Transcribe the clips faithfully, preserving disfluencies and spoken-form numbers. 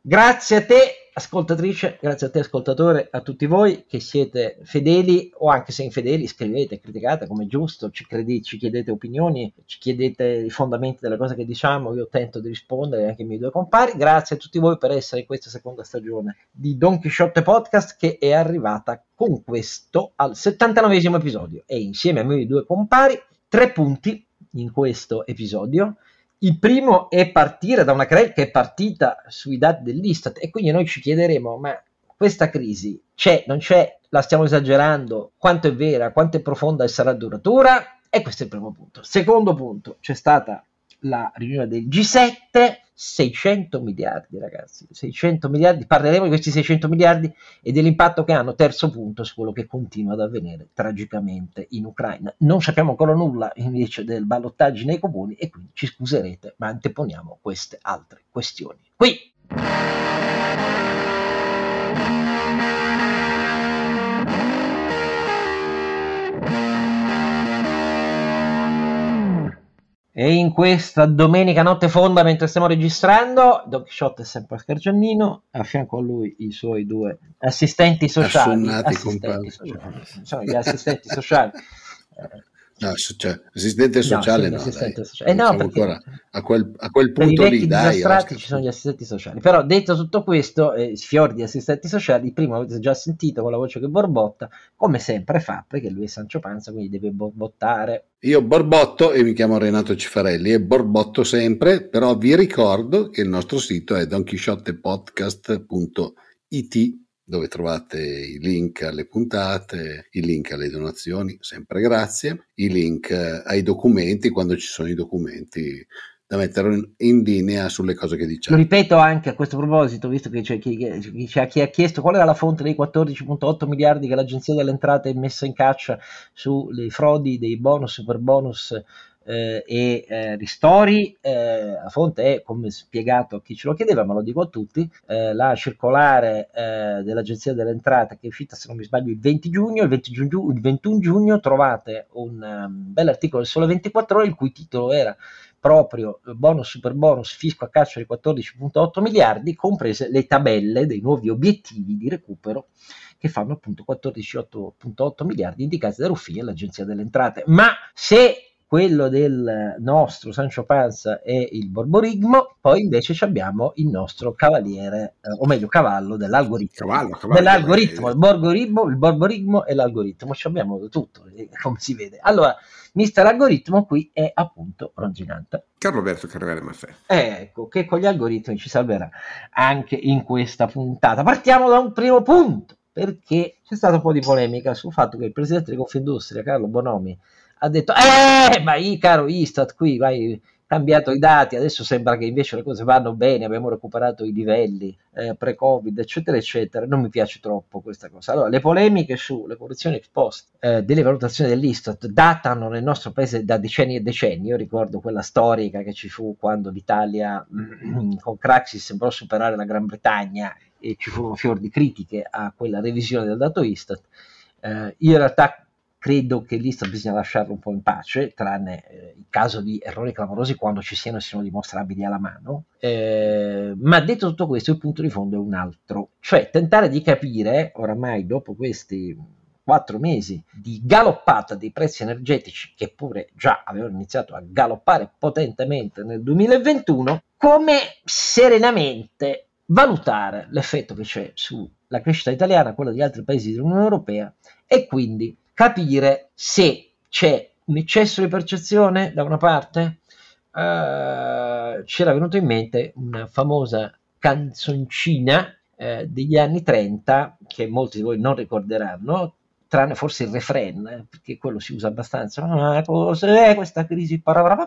Grazie a te ascoltatrice, grazie a te ascoltatore, a tutti voi che siete fedeli o anche se infedeli, scrivete, criticate come giusto, ci, credi, ci chiedete opinioni, ci chiedete i fondamenti delle cose che diciamo, io tento di rispondere anche ai miei due compari. Grazie a tutti voi per essere in questa seconda stagione di Don Chisciotte Podcast, che è arrivata con questo al settantanovesimo episodio e insieme ai miei due compari tre punti in questo episodio. Il primo è partire da una crisi che è partita sui dati dell'Istat e quindi noi ci chiederemo, ma questa crisi c'è, non c'è, la stiamo esagerando, quanto è vera, quanto è profonda e sarà duratura? E questo è il primo punto. Secondo punto, c'è stata la riunione del G sette, seicento miliardi ragazzi, seicento miliardi, parleremo di questi seicento miliardi e dell'impatto che hanno. Terzo punto, su quello che continua ad avvenire tragicamente in Ucraina. Non sappiamo ancora nulla invece del ballottaggio nei comuni e quindi ci scuserete, ma anteponiamo queste altre questioni qui. E in questa domenica notte fonda, mentre stiamo registrando, Don Chisciotte è sempre a Scargiannino, a fianco a lui i suoi due assistenti sociali, assistenti sociali, sono gli assistenti sociali. No, cioè, assistente sociale no, no, assistente dai. sociale. Eh, no, perché ancora a quel, a quel per punto i vecchi lì, dai, disastrati ci sono gli assistenti sociali. Però detto tutto questo, eh, sfior di assistenti sociali, prima avete già sentito con la voce che borbotta, come sempre fa, perché lui è Sancio Panza, quindi deve borbottare. Io borbotto e mi chiamo Renato Cifarelli e borbotto sempre, però vi ricordo che il nostro sito è don chisciotte podcast punto it, dove trovate i link alle puntate, i link alle donazioni, sempre grazie, i link ai documenti, quando ci sono i documenti da mettere in linea sulle cose che diciamo. Lo ripeto anche a questo proposito, visto che c'è chi, chi, chi ha chiesto qual era la fonte dei quattordici virgola otto miliardi che l'Agenzia delle Entrate ha messo in caccia sulle frodi dei bonus, super bonus eh, e eh, ristori. Eh, la fonte è, come spiegato a chi ce lo chiedeva, ma lo dico a tutti, eh, la circolare eh, dell'Agenzia delle Entrate che è uscita, se non mi sbaglio, il venti giugno, il, venti giugno, il ventuno giugno trovate un um, bell'articolo del Sole ventiquattro Ore il cui titolo era proprio bonus super bonus fisco a caccia di quattordici virgola otto miliardi, comprese le tabelle dei nuovi obiettivi di recupero che fanno appunto quattordici virgola otto miliardi indicati da Ruffini all'Agenzia delle Entrate. Ma se quello del nostro Sancio Panza è il borborigmo, poi invece abbiamo il nostro cavaliere, eh, o meglio cavallo dell'algoritmo. Cavallo, cavallo, dell'algoritmo, il borborigmo, il borborigmo e l'algoritmo, ci abbiamo tutto, come si vede. Allora, mister Algoritmo qui è appunto Ronzinante. Carlo Alberto Carrera Maffè. Ecco, che con gli algoritmi ci salverà anche in questa puntata. Partiamo da un primo punto, perché c'è stata un po' di polemica sul fatto che il presidente di Confindustria, Carlo Bonomi, ha detto, eh, ma io, caro Istat, qui vai cambiato i dati, adesso sembra che invece le cose vanno bene, abbiamo recuperato i livelli eh, pre-Covid, eccetera, eccetera. Non mi piace troppo questa cosa. Allora, le polemiche sulle correzioni ex post eh, delle valutazioni dell'Istat datano nel nostro paese da decenni e decenni. Io ricordo quella storica che ci fu quando l'Italia con Craxi sembrò superare la Gran Bretagna e ci furono fior di critiche a quella revisione del dato Istat. Eh, in realtà credo che l'Istat bisogna lasciarlo un po' in pace, tranne eh, il caso di errori clamorosi quando ci siano e siano dimostrabili alla mano. Eh, ma detto tutto questo, il punto di fondo è un altro, cioè tentare di capire, oramai dopo questi quattro mesi di galoppata dei prezzi energetici, che pure già avevano iniziato a galoppare potentemente nel duemilaventuno, come serenamente valutare l'effetto che c'è sulla crescita italiana, quella di altri paesi dell'Unione Europea, e quindi capire se c'è un eccesso di percezione da una parte. Uh, c'era venuto in mente una famosa canzoncina uh, degli anni trenta che molti di voi non ricorderanno, tranne forse il refrain, eh, perché quello si usa abbastanza, ah, cos'è questa crisi,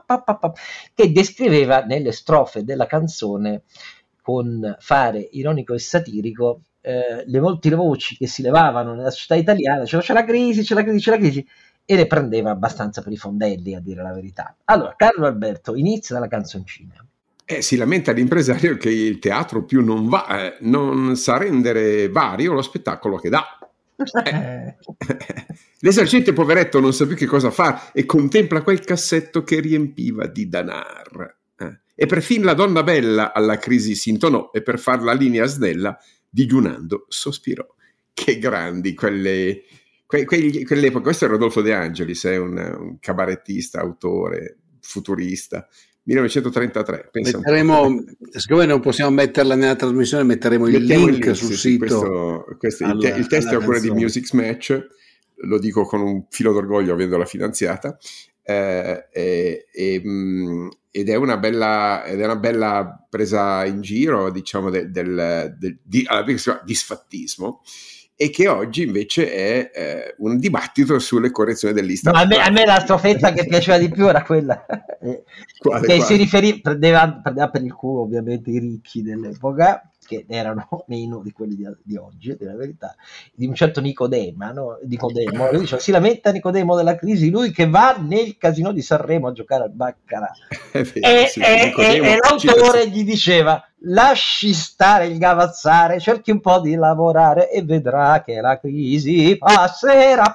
che descriveva nelle strofe della canzone con fare ironico e satirico Eh, le molte voci che si levavano nella società italiana, cioè c'è la crisi, c'è la crisi, c'è la crisi, e le prendeva abbastanza per i fondelli, a dire la verità. Allora, Carlo Alberto, inizia dalla canzoncina. Eh, si lamenta l'impresario che il teatro più non va, eh, non sa rendere vario lo spettacolo che dà. Eh. L'esercente poveretto non sa più che cosa fare e contempla quel cassetto che riempiva di danar. Eh. e per fin la donna bella alla crisi s'intonò e per far la linea snella digiunando sospirò. Che grandi quelle, que, que, quell'epoca. Questo è Rodolfo De Angelis, è un, un cabarettista, autore, futurista. millenovecentotrentatré. Metteremo, siccome non possiamo metterla nella trasmissione, metteremo il Mettiamo link, il link sul sì, sito. Questo, questo, alla, il, te, il testo è a cura di Music Match, lo dico con un filo d'orgoglio avendola finanziata, eh, e, e, ed è una bella ed è una bella presa in giro, diciamo, del, del, del di, disfattismo, e che oggi invece è eh, un dibattito sulle correzioni dell'Istat. No, a, me, a me la strofetta che piaceva di più era quella quale, che quale? si riferiva, prendeva, prendeva per il culo ovviamente i ricchi dell'epoca, che erano meno di quelli di, di oggi, della verità, di un certo Nicodema, no? Nicodemo, lui diceva, si lamenta Nicodemo della crisi, lui che va nel casino di Sanremo a giocare al baccarat, e, sì, e, e, e l'autore gli diceva, lasci stare il gavazzare, cerchi un po' di lavorare e vedrà che la crisi passerà.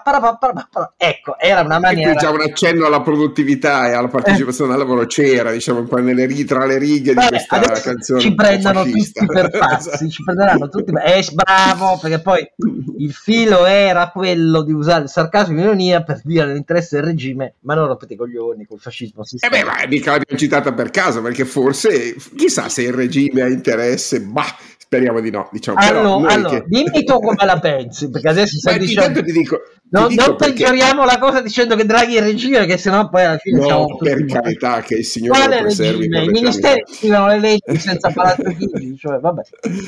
Ecco, era una maniera. E qui già un accenno alla produttività e alla partecipazione eh. al lavoro c'era, diciamo, un po' nelle, tra le righe Beh, di questa canzone. Ci prendono tutti per pazzi, ci prenderanno tutti per... Eh, bravo, perché poi il filo era quello di usare il sarcasmo e l'ironia per dire l'interesse del regime, ma non rompete i coglioni col fascismo. Eh beh, ma mica l'abbiamo citata per caso, perché forse, chissà se il regime ha interesse, ma speriamo di no, diciamo. Allora, però allora che... dimmi tu come la pensi, perché adesso stai dicendo... ti dico, no, ti dico non peggioriamo perché... la cosa dicendo che Draghi è il regime, perché sennò poi alla fine no, siamo per tutti carità, che il signore quale lo preservi. Regime? I ministeri scrivono le leggi senza palazzo Chigi, cioè vabbè.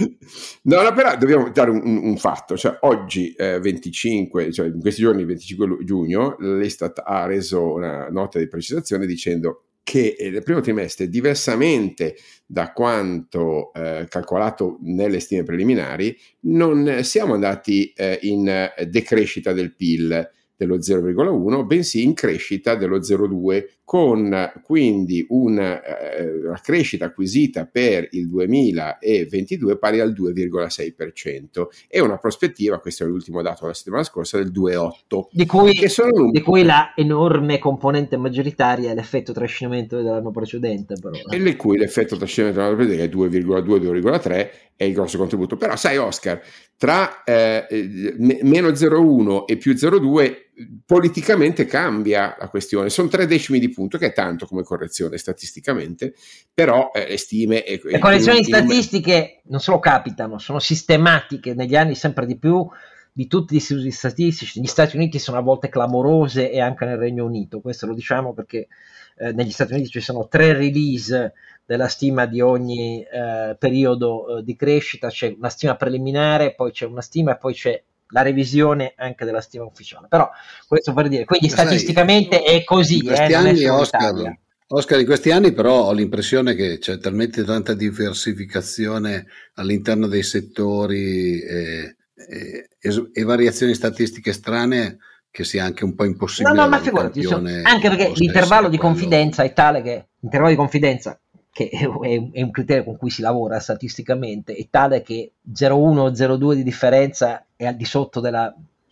No, no, però dobbiamo dare un, un, un fatto, cioè oggi eh, venticinque, cioè in questi giorni venticinque giugno, l'Istat ha reso una nota di precisazione dicendo che nel primo trimestre, diversamente da quanto eh, calcolato nelle stime preliminari, non siamo andati eh, in decrescita del P I L dello zero virgola uno, bensì in crescita dello zero virgola due, con quindi una, eh, una crescita acquisita per il duemilaventidue pari al due virgola sei per cento e una prospettiva, questo è l'ultimo dato della settimana scorsa, del due virgola otto, di cui, che sono di cui la enorme componente maggioritaria è l'effetto trascinamento dell'anno precedente, però. E di cui l'effetto trascinamento dell'anno precedente è due virgola due due virgola tre è il grosso contributo. Però sai, Oscar, tra eh, m- meno zero virgola uno e più zero virgola due politicamente cambia la questione, sono tre decimi di punto, che è tanto come correzione statisticamente, però eh, le stime e, le correzioni in, statistiche in... non solo capitano, sono sistematiche negli anni sempre di più di tutti gli istituti statistici. Gli Stati Uniti sono a volte clamorose, e anche nel Regno Unito, questo lo diciamo perché eh, negli Stati Uniti ci sono tre release della stima di ogni eh, periodo eh, di crescita, c'è una stima preliminare, poi c'è una stima e poi c'è la revisione anche della stima ufficiale. Però questo per dire, quindi sai, statisticamente è così, in questi eh, anni, non è Oscar, Oscar, in questi anni però ho l'impressione che c'è talmente tanta diversificazione all'interno dei settori e, e, e variazioni statistiche strane che sia anche un po' impossibile. No, no, ma figurati, anche perché l'intervallo di quello... confidenza è tale che l'intervallo di confidenza, che è un criterio con cui si lavora statisticamente, è tale che zero virgola uno o zero virgola due di differenza è al di sotto della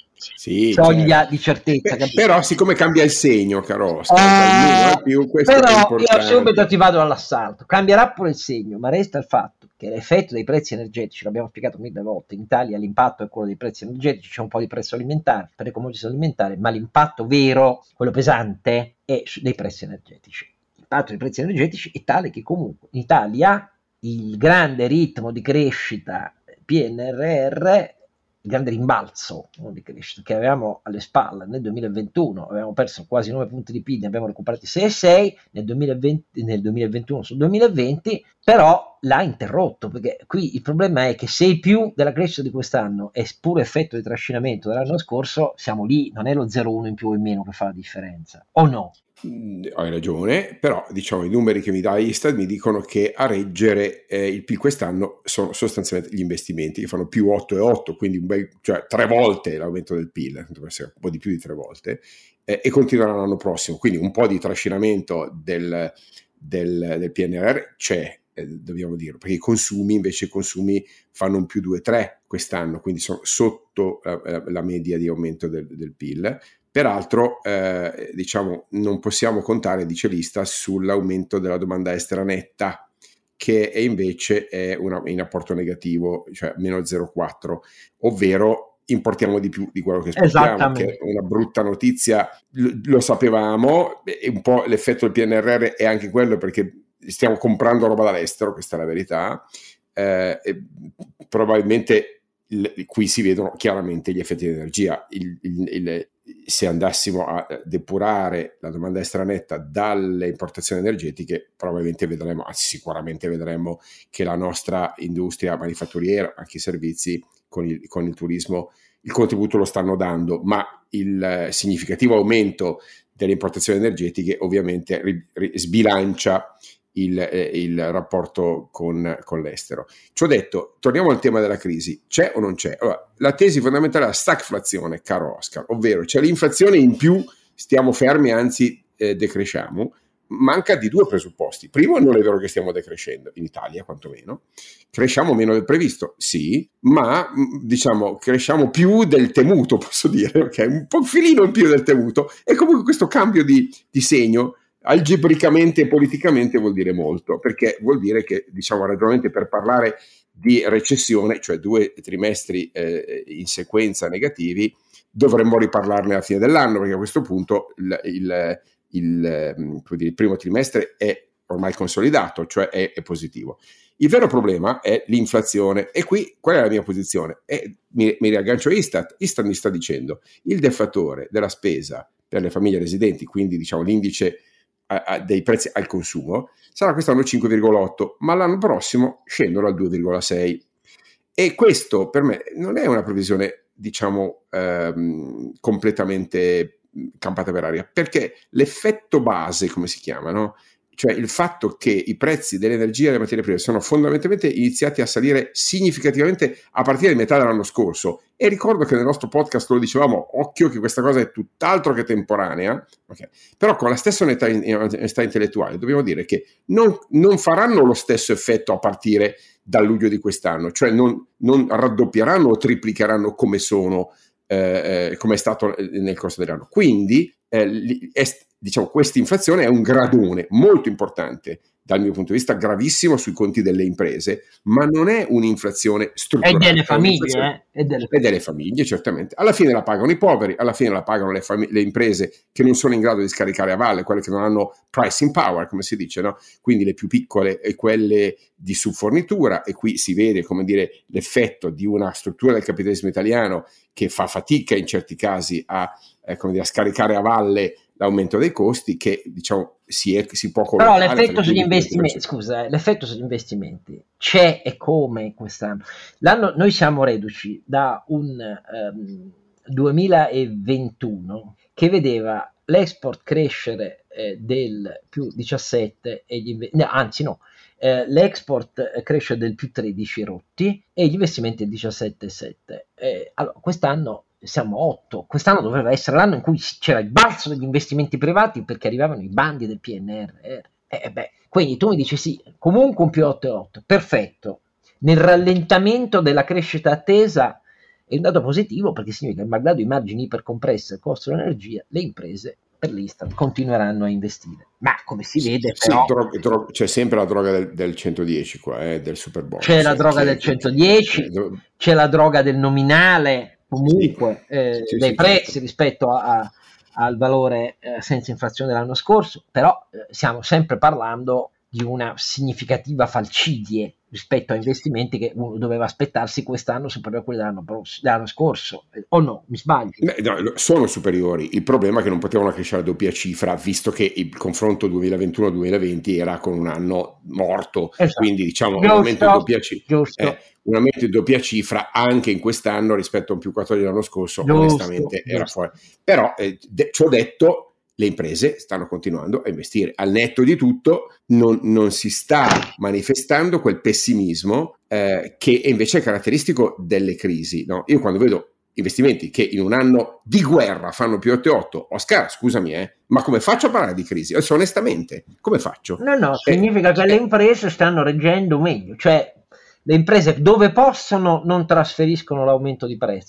sì, soglia certo. di certezza. Beh, però siccome cambia il segno, caro Oscar, uh, più, questo però io subito ti vado all'assalto, cambierà pure il segno, ma resta il fatto che l'effetto dei prezzi energetici, l'abbiamo spiegato mille volte, in Italia l'impatto è quello dei prezzi energetici, c'è un po' di prezzo alimentare per le commodità alimentari, ma l'impatto vero, quello pesante, è dei prezzi energetici. L'impatto dei prezzi energetici è tale che comunque in Italia il grande ritmo di crescita P N R R, il grande rimbalzo di crescita che avevamo alle spalle nel duemilaventuno, avevamo perso quasi nove punti di P I L, ne abbiamo recuperati sei virgola sei nel duemilaventi, nel duemilaventuno sul duemilaventi, però l'ha interrotto, perché qui il problema è che se il più della crescita di quest'anno è puro effetto di trascinamento dell'anno scorso, siamo lì, non è lo zero virgola uno in più o in meno che fa la differenza, o no? Hai ragione, però diciamo i numeri che mi dà Istat mi dicono che a reggere eh, il P I L quest'anno sono sostanzialmente gli investimenti, che fanno più otto virgola otto, quindi un bel, cioè tre volte l'aumento del P I L, dovrebbe essere un po' di più di tre volte, eh, e continueranno l'anno prossimo, quindi un po' di trascinamento del, del, del P N R R c'è, eh, dobbiamo dirlo, perché i consumi invece i consumi fanno un più due virgola tre quest'anno, quindi sono sotto la, la media di aumento del, del P I L. Peraltro, eh, diciamo, non possiamo contare, dice l'Istat, sull'aumento della domanda estera netta, che è invece è una, in apporto negativo, cioè meno zero virgola quattro, ovvero importiamo di più di quello che esportiamo, che è una brutta notizia, lo, lo sapevamo, e un po' l'effetto del P N R R è anche quello, perché stiamo comprando roba dall'estero, questa è la verità, eh, e probabilmente il, qui si vedono chiaramente gli effetti di energia. Il, il, il, se andassimo a depurare la domanda estera netta dalle importazioni energetiche, probabilmente vedremo, anzi sicuramente vedremo, che la nostra industria manifatturiera, anche i servizi, con il, con il turismo, il contributo lo stanno dando, ma il significativo aumento delle importazioni energetiche ovviamente ri, ri, sbilancia il, eh, il rapporto con, con l'estero. Ciò detto, torniamo al tema della crisi. C'è o non c'è? Allora, la tesi fondamentale è la stagflazione, caro Oscar, ovvero c'è l'inflazione in più, stiamo fermi, anzi eh, decresciamo. Manca di due presupposti. Primo, non è vero che stiamo decrescendo, in Italia quantomeno. Cresciamo meno del previsto, sì, ma diciamo cresciamo più del temuto, posso dire, ok? Un po' filino in più del temuto, e comunque questo cambio di, di segno algebricamente e politicamente vuol dire molto, perché vuol dire che, diciamo, ragionamenti per parlare di recessione, cioè due trimestri eh, in sequenza negativi, dovremmo riparlarne alla fine dell'anno, perché a questo punto il, il Il, come dire, il primo trimestre è ormai consolidato, cioè è, è positivo. Il vero problema è l'inflazione, e qui qual è la mia posizione? E mi, mi riaggancio a Istat. Istat mi sta dicendo il deflatore della spesa per le famiglie residenti, quindi diciamo l'indice a, a, dei prezzi al consumo, sarà quest'anno cinque virgola otto, ma l'anno prossimo scendono al due virgola sei, e questo per me non è una previsione, diciamo, ehm, completamente campata per aria, perché l'effetto base, come si chiama, no? Cioè il fatto che i prezzi dell'energia e delle materie prime sono fondamentalmente iniziati a salire significativamente a partire da metà dell'anno scorso, e ricordo che nel nostro podcast lo dicevamo, occhio che questa cosa è tutt'altro che temporanea, okay. Però con la stessa onestà, onestà intellettuale dobbiamo dire che non, non faranno lo stesso effetto a partire dal luglio di quest'anno, cioè non, non raddoppieranno o triplicheranno come sono Eh, come è stato nel corso dell'anno. Quindi eh, è, diciamo, questa inflazione è un gradone molto importante, dal mio punto di vista gravissimo sui conti delle imprese, ma non è un'inflazione strutturale. E delle famiglie, eh? e, delle... e delle famiglie, certamente. Alla fine la pagano i poveri, alla fine la pagano le, fam- le imprese che non sono in grado di scaricare a valle, quelle che non hanno pricing power, come si dice, no? Quindi le più piccole e quelle di subfornitura, e qui si vede, come dire, l'effetto di una struttura del capitalismo italiano che fa fatica in certi casi a, eh, come dire, a scaricare a valle l'aumento dei costi, che diciamo si, è, si può collocare. Però l'effetto sugli investimenti, scusa, eh, l'effetto sugli investimenti c'è, e come quest'anno. L'anno noi siamo reduci da un um, duemilaventuno che vedeva l'export crescere eh, del più diciassette e gli inve- no, anzi no, eh, l'export cresce del più tredici rotti e gli investimenti del diciassette virgola sette. Eh, allora quest'anno siamo otto, quest'anno doveva essere l'anno in cui c'era il balzo degli investimenti privati, perché arrivavano i bandi del P N R R. Eh, beh, quindi tu mi dici sì, comunque un più otto virgola otto, perfetto. Nel rallentamento della crescita attesa è un dato positivo, perché significa che malgrado i margini ipercompressi del costo dell'energia, le imprese per l'Istat continueranno a investire. Ma come si vede, sì, però, dro- dro- c'è sempre la droga del, del centodieci qua, eh, del super bonus. C'è la droga del centodieci, che, do- c'è la droga del nominale, comunque sì, eh, sì, dei sì, prezzi certo, rispetto a, a, al valore eh, senza inflazione dell'anno scorso, però eh, stiamo sempre parlando di una significativa falcidie rispetto a investimenti che uno doveva aspettarsi quest'anno superiori a quelli dell'anno, pross- dell'anno scorso, eh, o no? Mi sbaglio? No, sono superiori, il problema è che non potevano crescere a doppia cifra, visto che il confronto duemilaventuno duemilaventi era con un anno morto, esatto. Quindi diciamo giusto, un aumento di doppia cifra, eh, un aumento di doppia cifra anche in quest'anno rispetto a un più quattordici dell'anno scorso, giusto, onestamente giusto. Era fuori. Però eh, de- ciò detto, le imprese stanno continuando a investire. Al netto di tutto non, non si sta manifestando quel pessimismo eh, che invece è caratteristico delle crisi, no? Io quando vedo investimenti che in un anno di guerra fanno più otto virgola otto, Oscar, scusami, eh, ma come faccio a parlare di crisi? Adesso, onestamente, come faccio? No, no, eh, significa che eh, le imprese stanno reggendo meglio, cioè le imprese dove possono non trasferiscono l'aumento di prezzo,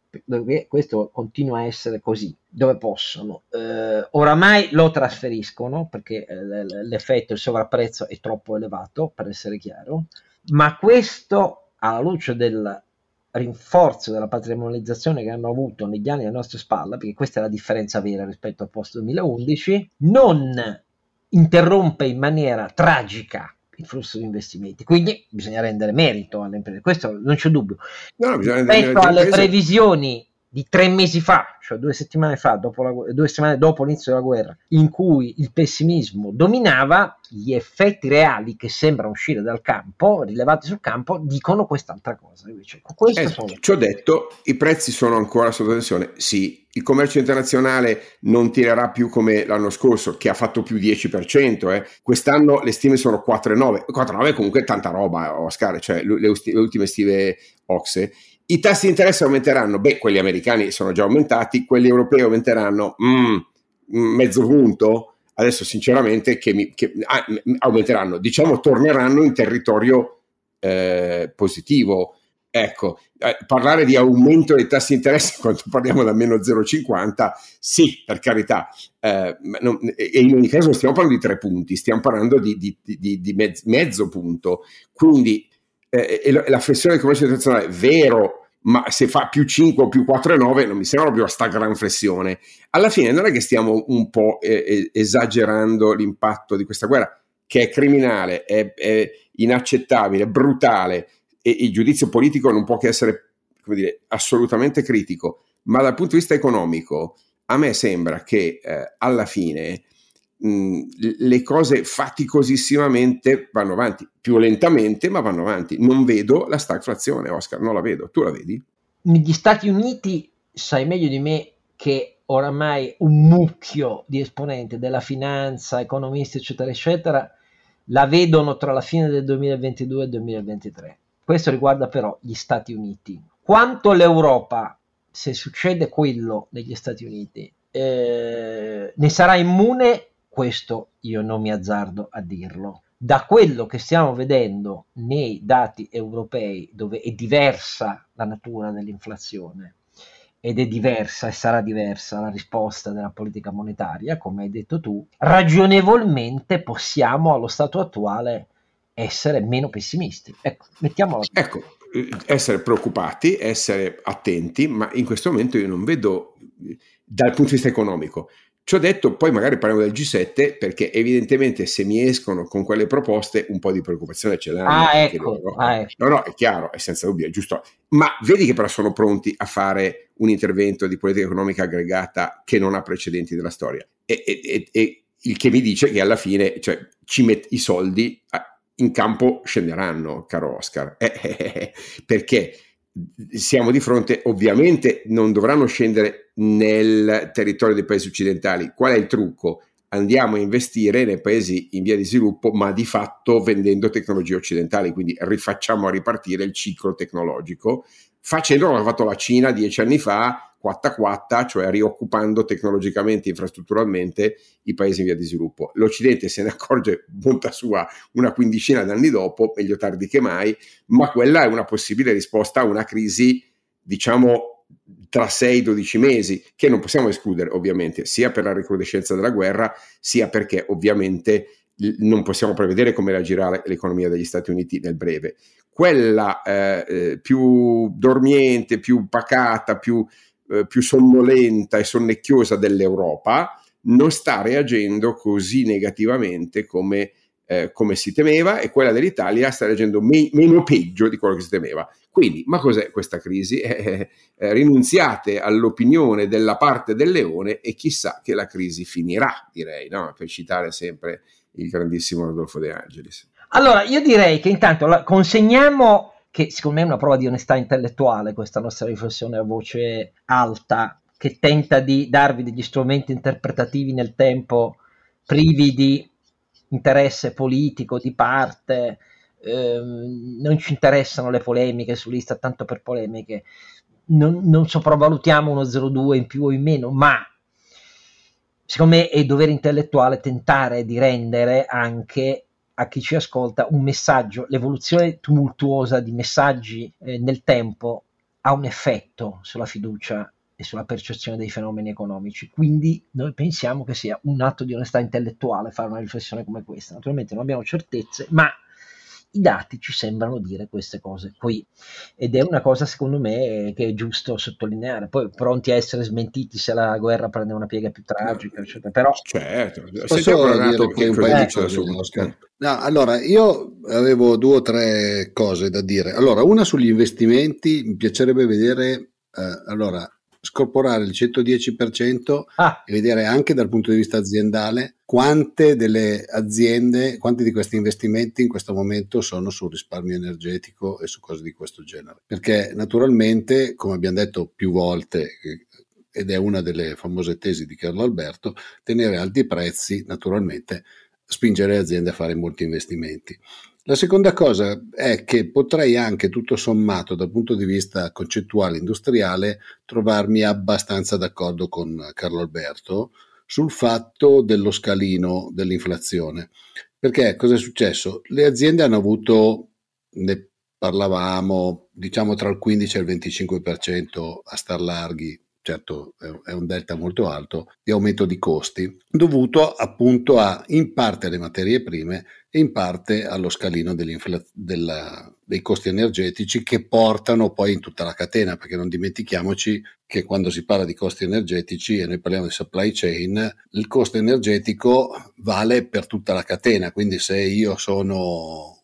dove questo continua a essere così, dove possono, eh, oramai lo trasferiscono perché eh, l'effetto, il sovrapprezzo è troppo elevato, per essere chiaro, ma questo alla luce del rinforzo della patrimonializzazione che hanno avuto negli anni alle nostre spalle, perché questa è la differenza vera rispetto al post duemilaundici, non interrompe in maniera tragica il flusso di investimenti, quindi bisogna rendere merito alle imprese, questo non c'è dubbio. No, rispetto alle imprese... previsioni di tre mesi fa, cioè due settimane fa, dopo la, due settimane dopo l'inizio della guerra, in cui il pessimismo dominava, gli effetti reali che sembrano uscire dal campo, rilevati sul campo, dicono quest'altra cosa. Invece, questo eh, sono... Ci ho detto, i prezzi sono ancora sotto tensione, sì, il commercio internazionale non tirerà più come l'anno scorso, che ha fatto più dieci per cento, eh. Quest'anno le stime sono quattro virgola nove, quattro virgola nove è comunque tanta roba, Oscar, cioè le, le ultime stime Ocse. I tassi di interesse aumenteranno, beh, quelli americani sono già aumentati, quelli europei aumenteranno mm, mezzo punto, adesso sinceramente che, mi, che ah, aumenteranno, diciamo torneranno in territorio eh, positivo. Ecco, eh, parlare di aumento dei tassi di interesse quando parliamo da meno zero virgola cinquanta, sì, per carità, eh, non, e in ogni caso stiamo parlando di tre punti, stiamo parlando di, di, di, di mezzo, mezzo punto, quindi eh, e la flessione del commercio internazionale, vero, ma se fa più cinque o più quattro virgola nove non mi sembra proprio sta gran flessione. Alla fine non è che stiamo un po' eh, esagerando l'impatto di questa guerra, che è criminale, è, è inaccettabile, brutale, e il giudizio politico non può che essere, come dire, assolutamente critico, ma dal punto di vista economico a me sembra che eh, alla fine mh, le cose faticosissimamente vanno avanti, più lentamente, ma vanno avanti. Non vedo la stagflazione, Oscar, non la vedo. Tu la vedi? Negli Stati Uniti sai meglio di me che oramai un mucchio di esponenti della finanza, economisti, eccetera, eccetera, la vedono tra la fine del duemilaventidue e il duemilaventitré. Questo riguarda però gli Stati Uniti. Quanto l'Europa, se succede quello negli Stati Uniti, eh, ne sarà immune, questo io non mi azzardo a dirlo. Da quello che stiamo vedendo nei dati europei, dove è diversa la natura dell'inflazione ed è diversa e sarà diversa la risposta della politica monetaria, come hai detto tu, ragionevolmente possiamo allo stato attuale essere meno pessimisti. Ecco, mettiamola. Ecco, essere preoccupati, essere attenti, ma in questo momento io non vedo dal punto di vista economico. Ci ho detto, poi magari parliamo del G sette, perché evidentemente se mi escono con quelle proposte un po' di preoccupazione ce l'hanno. Ah, ecco, loro, ah, ecco. No, no, è chiaro, è senza dubbio, è giusto. Ma vedi che però sono pronti a fare un intervento di politica economica aggregata che non ha precedenti della storia. E, e, e il che mi dice che alla fine, cioè, ci met- i soldi in campo scenderanno, caro Oscar, eh, eh, eh, perché siamo di fronte, ovviamente non dovranno scendere nel territorio dei paesi occidentali. Qual è il trucco? Andiamo a investire nei paesi in via di sviluppo, ma di fatto vendendo tecnologie occidentali, quindi rifacciamo a ripartire il ciclo tecnologico, facendo come ha fatto la Cina dieci anni fa, quatta quatta, cioè rioccupando tecnologicamente, infrastrutturalmente i paesi in via di sviluppo. L'Occidente se ne accorge, bontà sua, una quindicina d'anni dopo, meglio tardi che mai, ma quella è una possibile risposta a una crisi, diciamo, tra sei dodici mesi, che non possiamo escludere ovviamente, sia per la recrudescenza della guerra, sia perché ovviamente non possiamo prevedere come reagirà l'economia degli Stati Uniti nel breve. Quella eh, più dormiente, più pacata, più più sonnolenta e sonnecchiosa dell'Europa non sta reagendo così negativamente come, eh, come si temeva, e quella dell'Italia sta reagendo me- meno peggio di quello che si temeva. Quindi, ma cos'è questa crisi? Eh, eh, rinunziate all'opinione della parte del leone e chissà che la crisi finirà, direi, no? Per citare sempre il grandissimo Rodolfo De Angelis. Allora, io direi che intanto la consegniamo, che secondo me è una prova di onestà intellettuale questa nostra riflessione a voce alta, che tenta di darvi degli strumenti interpretativi nel tempo privi di interesse politico, di parte, ehm, non ci interessano le polemiche sull'Ista tanto per polemiche, non, non sopravvalutiamo uno zero virgola due in più o in meno, ma secondo me è dovere intellettuale tentare di rendere anche a chi ci ascolta un messaggio, l'evoluzione tumultuosa di messaggi eh, nel tempo ha un effetto sulla fiducia e sulla percezione dei fenomeni economici. Quindi noi pensiamo che sia un atto di onestà intellettuale fare una riflessione come questa. Naturalmente non abbiamo certezze, ma i dati ci sembrano dire queste cose qui, ed è una cosa secondo me che è giusto sottolineare. Poi pronti a essere smentiti se la guerra prende una piega più tragica, eccetera. Però certo, posso dire poi un paio di cose, Oscar? No, allora io avevo due o tre cose da dire. Allora, una sugli investimenti, mi piacerebbe vedere eh, allora scorporare il centodieci per cento ah. e vedere anche dal punto di vista aziendale quante delle aziende, quanti di questi investimenti in questo momento sono sul risparmio energetico e su cose di questo genere. Perché naturalmente, come abbiamo detto più volte, ed è una delle famose tesi di Carlo Alberto, tenere alti i prezzi naturalmente spingere le aziende a fare molti investimenti. La seconda cosa è che potrei anche, tutto sommato, dal punto di vista concettuale industriale, trovarmi abbastanza d'accordo con Carlo Alberto sul fatto dello scalino dell'inflazione. Perché cosa è successo? Le aziende hanno avuto, ne parlavamo, diciamo tra il quindici e il venticinque per cento a star larghi, certo è un delta molto alto, di aumento di costi, dovuto appunto a in parte alle materie prime e in parte allo scalino della, dei costi energetici che portano poi in tutta la catena, perché non dimentichiamoci che quando si parla di costi energetici e noi parliamo di supply chain, il costo energetico vale per tutta la catena, quindi se io sono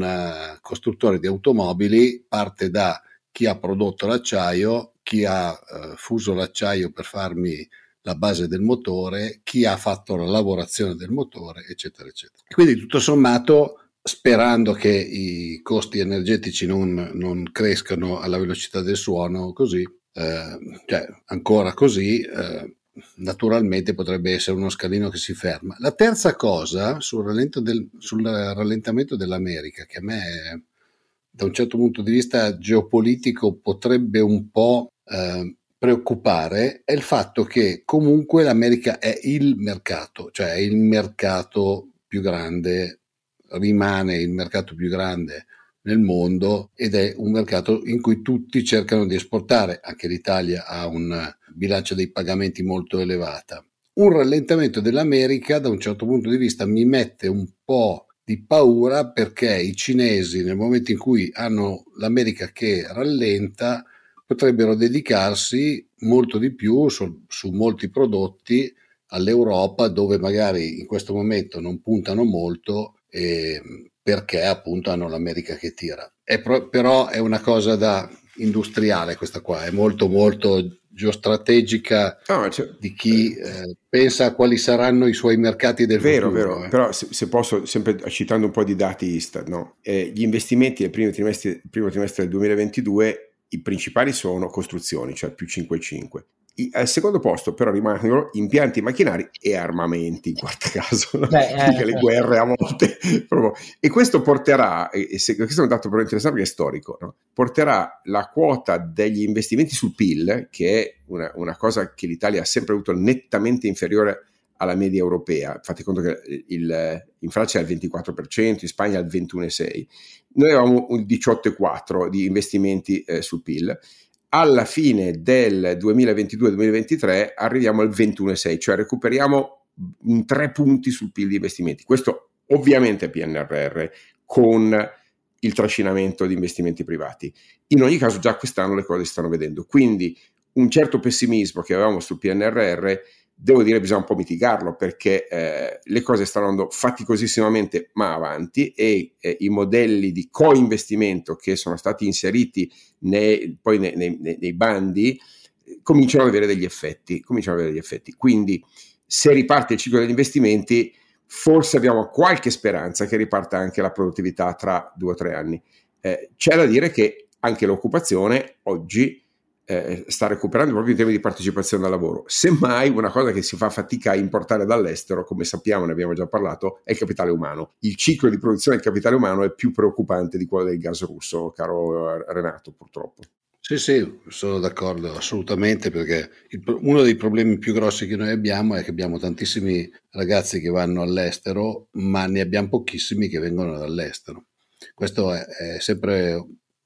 un costruttore di automobili, parte da chi ha prodotto l'acciaio, chi ha uh, fuso l'acciaio per farmi la base del motore, chi ha fatto la lavorazione del motore, eccetera, eccetera. Quindi tutto sommato, sperando che i costi energetici non, non crescano alla velocità del suono, così, eh, cioè ancora così, eh, naturalmente potrebbe essere uno scalino che si ferma. La terza cosa sul, rallento del, sul rallentamento dell'America, che a me è, da un certo punto di vista geopolitico potrebbe un po' eh, preoccupare, è il fatto che comunque l'America è il mercato, cioè è il mercato più grande, rimane il mercato più grande nel mondo ed è un mercato in cui tutti cercano di esportare. Anche l'Italia ha un bilancio dei pagamenti molto elevata. Un rallentamento dell'America da un certo punto di vista mi mette un po' di paura, perché i cinesi nel momento in cui hanno l'America che rallenta potrebbero dedicarsi molto di più su, su molti prodotti all'Europa, dove magari in questo momento non puntano molto eh, perché appunto hanno l'America che tira. È pro, però è una cosa da industriale questa qua, è molto molto geostrategica oh, cioè, di chi eh, pensa a quali saranno i suoi mercati del vero, futuro. Vero, eh. Però se, se posso, sempre citando un po' di dati Istat, no? eh, gli investimenti nel primo trimestre, primo trimestre del duemilaventidue, i principali sono costruzioni, cioè più cinque virgola cinque. I, al secondo posto però rimangono impianti macchinari e armamenti in quarto caso, no? Beh, eh, le guerre a volte proprio. E questo porterà, e se, questo è un dato però interessante perché è storico, no? Porterà la quota degli investimenti sul P I L, che è una, una cosa che l'Italia ha sempre avuto nettamente inferiore alla media europea. Fate conto che il, in Francia è il ventiquattro per cento, in Spagna è il ventuno virgola sei per cento, noi avevamo un diciotto virgola quattro per cento di investimenti eh, sul P I L. Alla fine del duemilaventidue duemilaventitré arriviamo al ventuno virgola sei per cento, cioè recuperiamo tre punti sul P I L di investimenti. Questo ovviamente è P N R R con il trascinamento di investimenti privati. In ogni caso già quest'anno le cose si stanno vedendo, quindi un certo pessimismo che avevamo sul P N R R devo dire bisogna un po' mitigarlo, perché eh, le cose stanno andando faticosissimamente ma avanti, e eh, i modelli di co-investimento che sono stati inseriti nei, poi nei, nei, nei bandi eh, cominciano ad avere degli effetti, cominciano ad avere degli effetti. Quindi se riparte il ciclo degli investimenti, forse abbiamo qualche speranza che riparta anche la produttività tra due o tre anni. Eh, c'è da dire che anche l'occupazione oggi Eh, sta recuperando proprio in termini di partecipazione al lavoro. Semmai una cosa che si fa fatica a importare dall'estero, come sappiamo, ne abbiamo già parlato, è il capitale umano. Il ciclo di produzione del capitale umano è più preoccupante di quello del gas russo, caro Renato, purtroppo. Sì, sì, sono d'accordo assolutamente, perché il, uno dei problemi più grossi che noi abbiamo è che abbiamo tantissimi ragazzi che vanno all'estero, ma ne abbiamo pochissimi che vengono dall'estero. Questo è, è sempre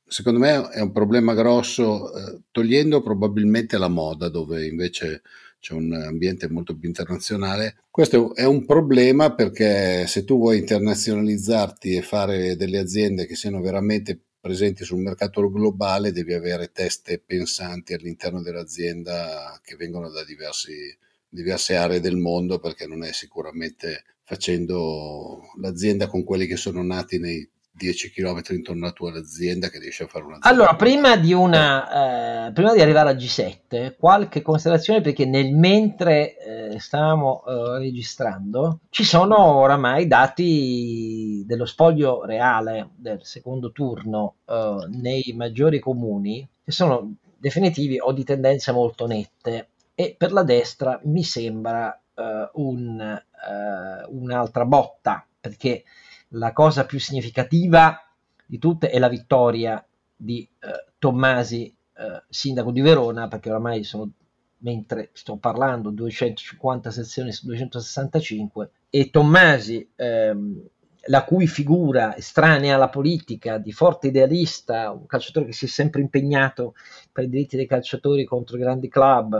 secondo me è un problema grosso, eh, togliendo probabilmente la moda, dove invece c'è un ambiente molto più internazionale. Questo è un problema, perché se tu vuoi internazionalizzarti e fare delle aziende che siano veramente presenti sul mercato globale, devi avere teste pensanti all'interno dell'azienda che vengono da diversi, diverse aree del mondo, perché non è sicuramente facendo l'azienda con quelli che sono nati nei dieci chilometri intorno alla tua azienda che riesci a fare una. Allora, prima di una eh, prima di arrivare al G sette, qualche considerazione, perché nel mentre eh, stavamo eh, registrando ci sono oramai dati dello spoglio reale del secondo turno eh, nei maggiori comuni, che sono definitivi o di tendenze molto nette, e per la destra mi sembra eh, un, eh, un'altra botta, perché la cosa più significativa di tutte è la vittoria di eh, Tommasi, eh, sindaco di Verona, perché oramai sono, mentre sto parlando, duecentocinquanta sezioni su duecentosessantacinque, e Tommasi, ehm, la cui figura estranea alla politica, di forte idealista, un calciatore che si è sempre impegnato per i diritti dei calciatori contro i grandi club,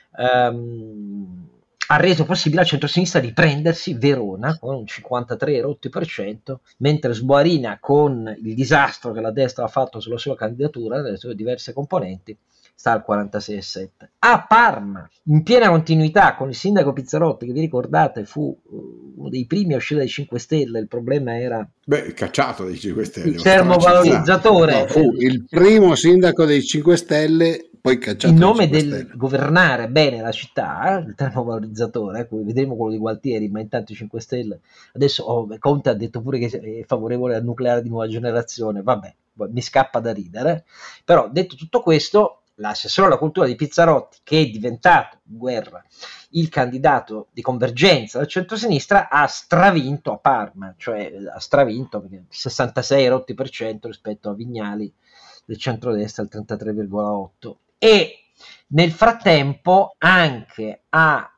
ehm, ha reso possibile al centrosinistra di prendersi Verona con un cinquantatré rotti per cento, mentre Sboarina, con il disastro che la destra ha fatto sulla sua candidatura, nelle sue diverse componenti, sta al quarantasei virgola sette. A Parma, in piena continuità con il sindaco Pizzarotti, che vi ricordate fu uno dei primi a uscire dai cinque Stelle, il problema era Beh, cacciato dai cinque Stelle, il termovalorizzatore. No, fu il primo sindaco dei cinque Stelle, poi cacciato in nome del Stelle. governare bene la città, il termovalorizzatore, ecco, vedremo quello di Gualtieri, ma intanto i cinque Stelle adesso oh, Conte ha detto pure che è favorevole al nucleare di nuova generazione, vabbè, mi scappa da ridere. Però detto tutto questo, l'assessore alla cultura di Pizzarotti, che è diventato in guerra il candidato di convergenza del centrosinistra, ha stravinto a Parma, cioè ha stravinto perché sessantasei rotti per cento rispetto a Vignali del centrodestra al trentatré virgola otto. E nel frattempo anche a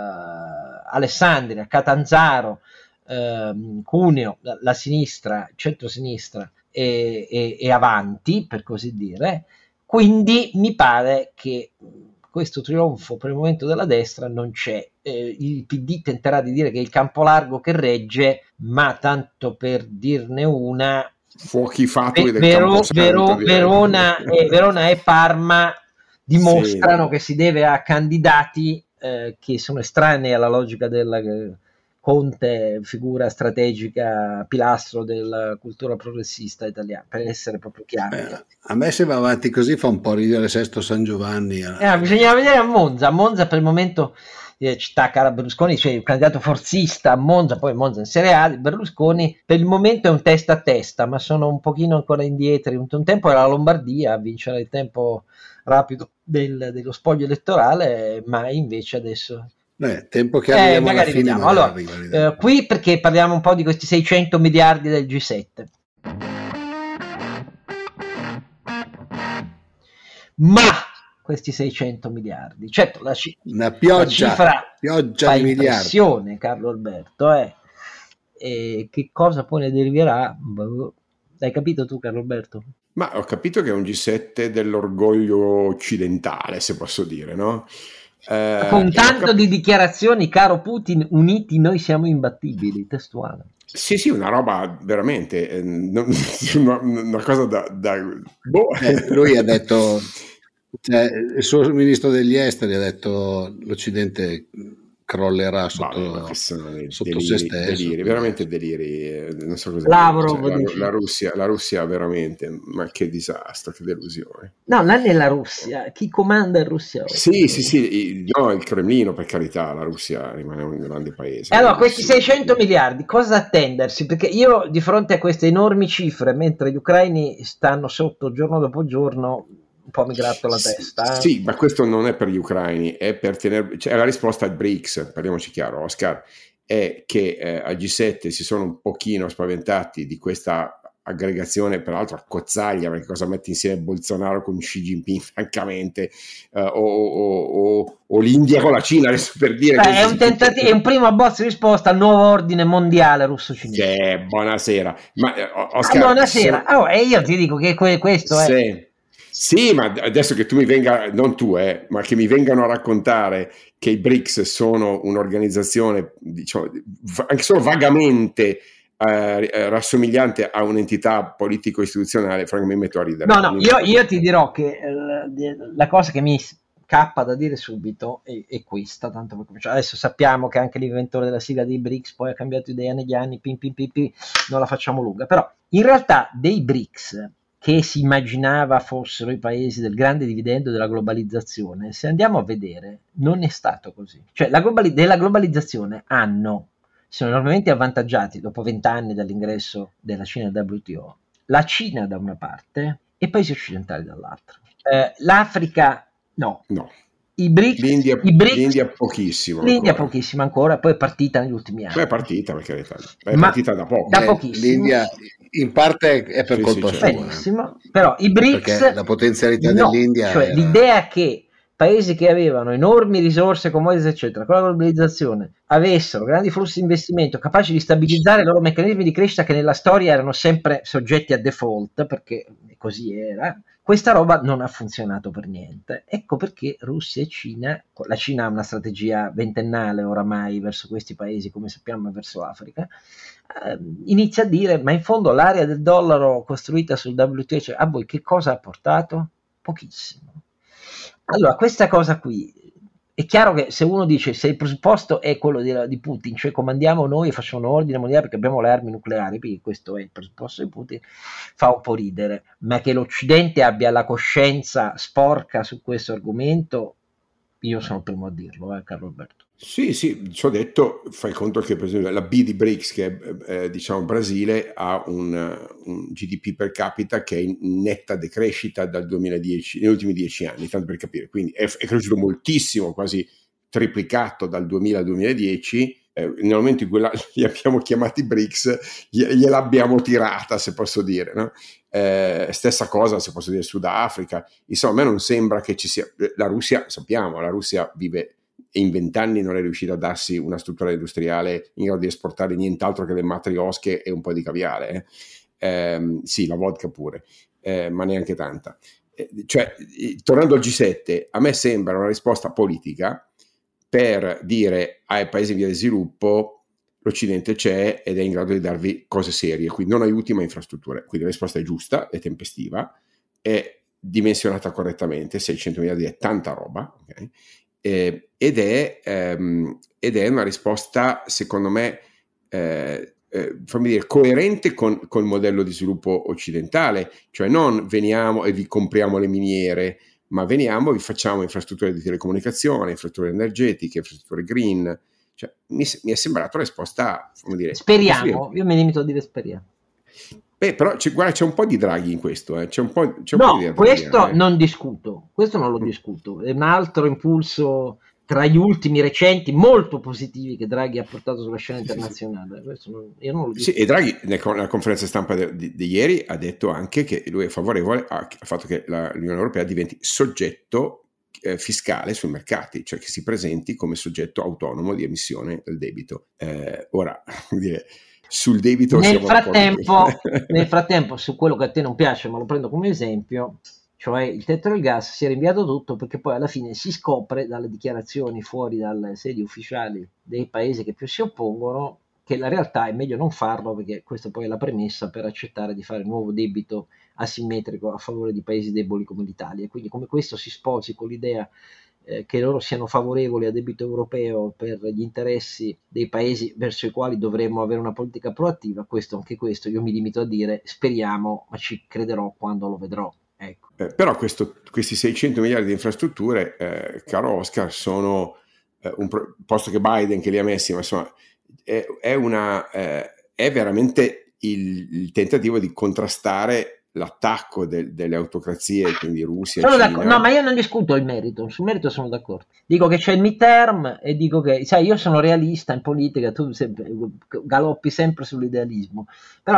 eh, Alessandria, Catanzaro, eh, Cuneo, la, la sinistra, centrosinistra e, e, e avanti, per così dire. Quindi mi pare che questo trionfo per il momento della destra non c'è. Eh, il P D tenterà di dire che è il campo largo che regge, ma tanto per dirne una, fuochi fatui del Vero, Camposanto, Vero, Verona, e, Verona e Parma dimostrano sì, che si deve a candidati eh, che sono estranei alla logica della eh, Conte, figura strategica, pilastro della cultura progressista italiana, per essere proprio chiari. Beh, a me se va avanti così fa un po' ridere Sesto San Giovanni. Eh, bisogna vedere a Monza. A Monza per il momento, eh, città cara Berlusconi, cioè il candidato forzista a Monza, poi Monza in Serie A, Berlusconi per il momento è un testa a testa, ma sono un pochino ancora indietro. Un, un tempo era la Lombardia a vincere il tempo rapido del, dello spoglio elettorale, ma invece adesso... Beh, tempo che arriviamo eh, magari alla fine, vediamo. Allora, eh, qui perché parliamo un po' di questi seicento miliardi del G sette. Ma questi seicento miliardi, certo, la, c- una pioggia, la cifra pioggia fa di impressione, Carlo Alberto, eh. E che cosa poi ne deriverà? Hai capito tu, Carlo Alberto? Ma ho capito che è un G sette dell'orgoglio occidentale, se posso dire, no? Eh, con tanto cap- di dichiarazioni, caro Putin, uniti noi siamo imbattibili, testuale. Sì, sì, una roba veramente, eh, non, una, una cosa da... da boh. eh, lui ha detto, cioè, il suo ministro degli esteri ha detto l'Occidente crollerà sotto, bah, sotto deliri, se stesso. Deliri, veramente deliri, non so cosa Lavrov, dire. Cioè, la, la, Russia, la Russia veramente, ma che disastro, che delusione. No, non è la Russia, chi comanda in Russia? Sì, sì, sì, no, il Cremlino, per carità, la Russia rimane un grande paese. E allora, questi seicento miliardi, cosa attendersi? Perché io di fronte a queste enormi cifre, mentre gli ucraini stanno sotto giorno dopo giorno, un po' mi gratto la testa. Eh? Sì, ma questo non è per gli ucraini, è per tenere, cioè, la risposta al BRICS, parliamoci chiaro, Oscar, è che eh, al G sette si sono un pochino spaventati di questa aggregazione, peraltro a cozzaglia, perché cosa mette insieme Bolsonaro con Xi Jinping, francamente, uh, o, o, o, o l'India con la Cina, adesso per dire. Beh, è un tentativo, è un primo abbozzo di risposta al nuovo ordine mondiale russo-cinese. Sì, buonasera. Ma, Oscar, ah, buonasera, se... oh, e io ti dico che que- questo sì. è... Sì, ma adesso che tu mi venga, non tu, eh, ma che mi vengano a raccontare che i BRICS sono un'organizzazione, diciamo, anche solo vagamente eh, rassomigliante a un'entità politico-istituzionale, francamente mi metto a ridere. No, no, io, io ti dirò che eh, la cosa che mi cappa da dire subito è, è questa, tanto per cominciare. Adesso sappiamo che anche l'inventore della sigla dei BRICS poi ha cambiato idea negli anni, pim, pim, pim, pim, non la facciamo lunga, però in realtà dei BRICS che si immaginava fossero i paesi del grande dividendo della globalizzazione, se andiamo a vedere, non è stato così. Cioè, la globali- della globalizzazione hanno, sono enormemente avvantaggiati dopo vent'anni dall'ingresso della Cina al W T O, la Cina da una parte e i paesi occidentali dall'altra. Eh, L'Africa no. No. I BRICS, L'India, i BRICS, l'India pochissimo l'India ancora. pochissimo ancora, poi è partita negli ultimi anni. Poi è partita, perché è Ma partita da poco. da Eh, pochissimo. L'India in parte è per Sì, colpa sì, sua. certo. Benissimo, però i BRICS, Perché la potenzialità no, dell'India cioè era... l'idea che paesi che avevano enormi risorse, commodities eccetera, con la globalizzazione avessero grandi flussi di investimento capaci di stabilizzare i loro meccanismi di crescita che nella storia erano sempre soggetti a default, perché così era, questa roba non ha funzionato per niente. Ecco perché Russia e Cina, la Cina ha una strategia ventennale oramai verso questi paesi, come sappiamo, verso l'Africa, eh, inizia a dire, ma in fondo l'area del dollaro costruita sul W T O, cioè, a voi che cosa ha portato? Pochissimo. Allora, questa cosa qui, è chiaro che se uno dice, se il presupposto è quello di, di Putin, cioè comandiamo noi e facciamo un ordine mondiale perché abbiamo le armi nucleari, perché questo è il presupposto di Putin, fa un po' ridere, ma che l'Occidente abbia la coscienza sporca su questo argomento, io sono il primo a dirlo, eh, Carlo Alberto. Sì, sì, ci ho detto, fai conto che per esempio la B di BRICS, che è eh, diciamo Brasile, ha un, un G D P per capita che è in netta decrescita dal duemiladieci, negli ultimi dieci anni, tanto per capire, quindi è, è cresciuto moltissimo, quasi triplicato dal duemila al duemiladieci, eh, nel momento in cui la, li abbiamo chiamati BRICS gliel'abbiamo tirata, se posso dire, no? Eh, stessa cosa se posso dire Sudafrica, insomma a me non sembra che ci sia, la Russia, sappiamo, la Russia vive e in vent'anni non è riuscita a darsi una struttura industriale in grado di esportare nient'altro che le matriosche e un po' di caviale, eh. Eh, sì, la vodka pure, eh, ma neanche tanta. Eh, cioè, tornando al G sette, a me sembra una risposta politica per dire ai paesi in via di sviluppo l'Occidente c'è ed è in grado di darvi cose serie, quindi non aiuti ma infrastrutture. Quindi la risposta è giusta, è tempestiva, è dimensionata correttamente, seicento miliardi è tanta roba, ok? Eh, ed, è, ehm, ed è una risposta secondo me eh, eh, fammi dire coerente con, con il modello di sviluppo occidentale, cioè non veniamo e vi compriamo le miniere, ma veniamo e vi facciamo infrastrutture di telecomunicazione, infrastrutture energetiche, infrastrutture green, cioè, mi, mi è sembrata una risposta, come dire, speriamo, io mi limito a dire speriamo. Beh, però c'è, guarda, c'è un po' di Draghi in questo, eh. c'è un po', c'è un no, po' di questo eh. non discuto, questo non lo discuto, è un altro impulso tra gli ultimi recenti molto positivi che Draghi ha portato sulla scena internazionale. Sì, sì. Questo non, io non lo discuto. Sì, e Draghi nella conferenza stampa di, di, di ieri ha detto anche che lui è favorevole al fatto che la, l'Unione Europea diventi soggetto eh, fiscale sui mercati, cioè che si presenti come soggetto autonomo di emissione del debito. Eh, ora, dire... sul debito nel frattempo, nel frattempo su quello che a te non piace, ma lo prendo come esempio, cioè il tetto del gas, si è rinviato tutto perché poi alla fine si scopre dalle dichiarazioni fuori dalle sedi ufficiali dei paesi che più si oppongono che la realtà è meglio non farlo, perché questa poi è la premessa per accettare di fare nuovo debito asimmetrico a favore di paesi deboli come l'Italia. Quindi come questo si sposi con l'idea eh, che loro siano favorevoli a debito europeo per gli interessi dei paesi verso i quali dovremmo avere una politica proattiva, questo anche questo io mi limito a dire speriamo, ma ci crederò quando lo vedrò. Ecco. Eh, però questo, questi seicento miliardi di infrastrutture, eh, caro Oscar, sono eh, un pro- posto che Biden che li ha messi, ma insomma è, è, una, eh, è veramente il, il tentativo di contrastare l'attacco de- delle autocrazie, quindi Russia, sono Cina. D'accordo. No, ma io non discuto il merito, sul merito sono d'accordo. Dico che c'è il midterm e dico che, sai, io sono realista in politica, tu sempre, galoppi sempre sull'idealismo, però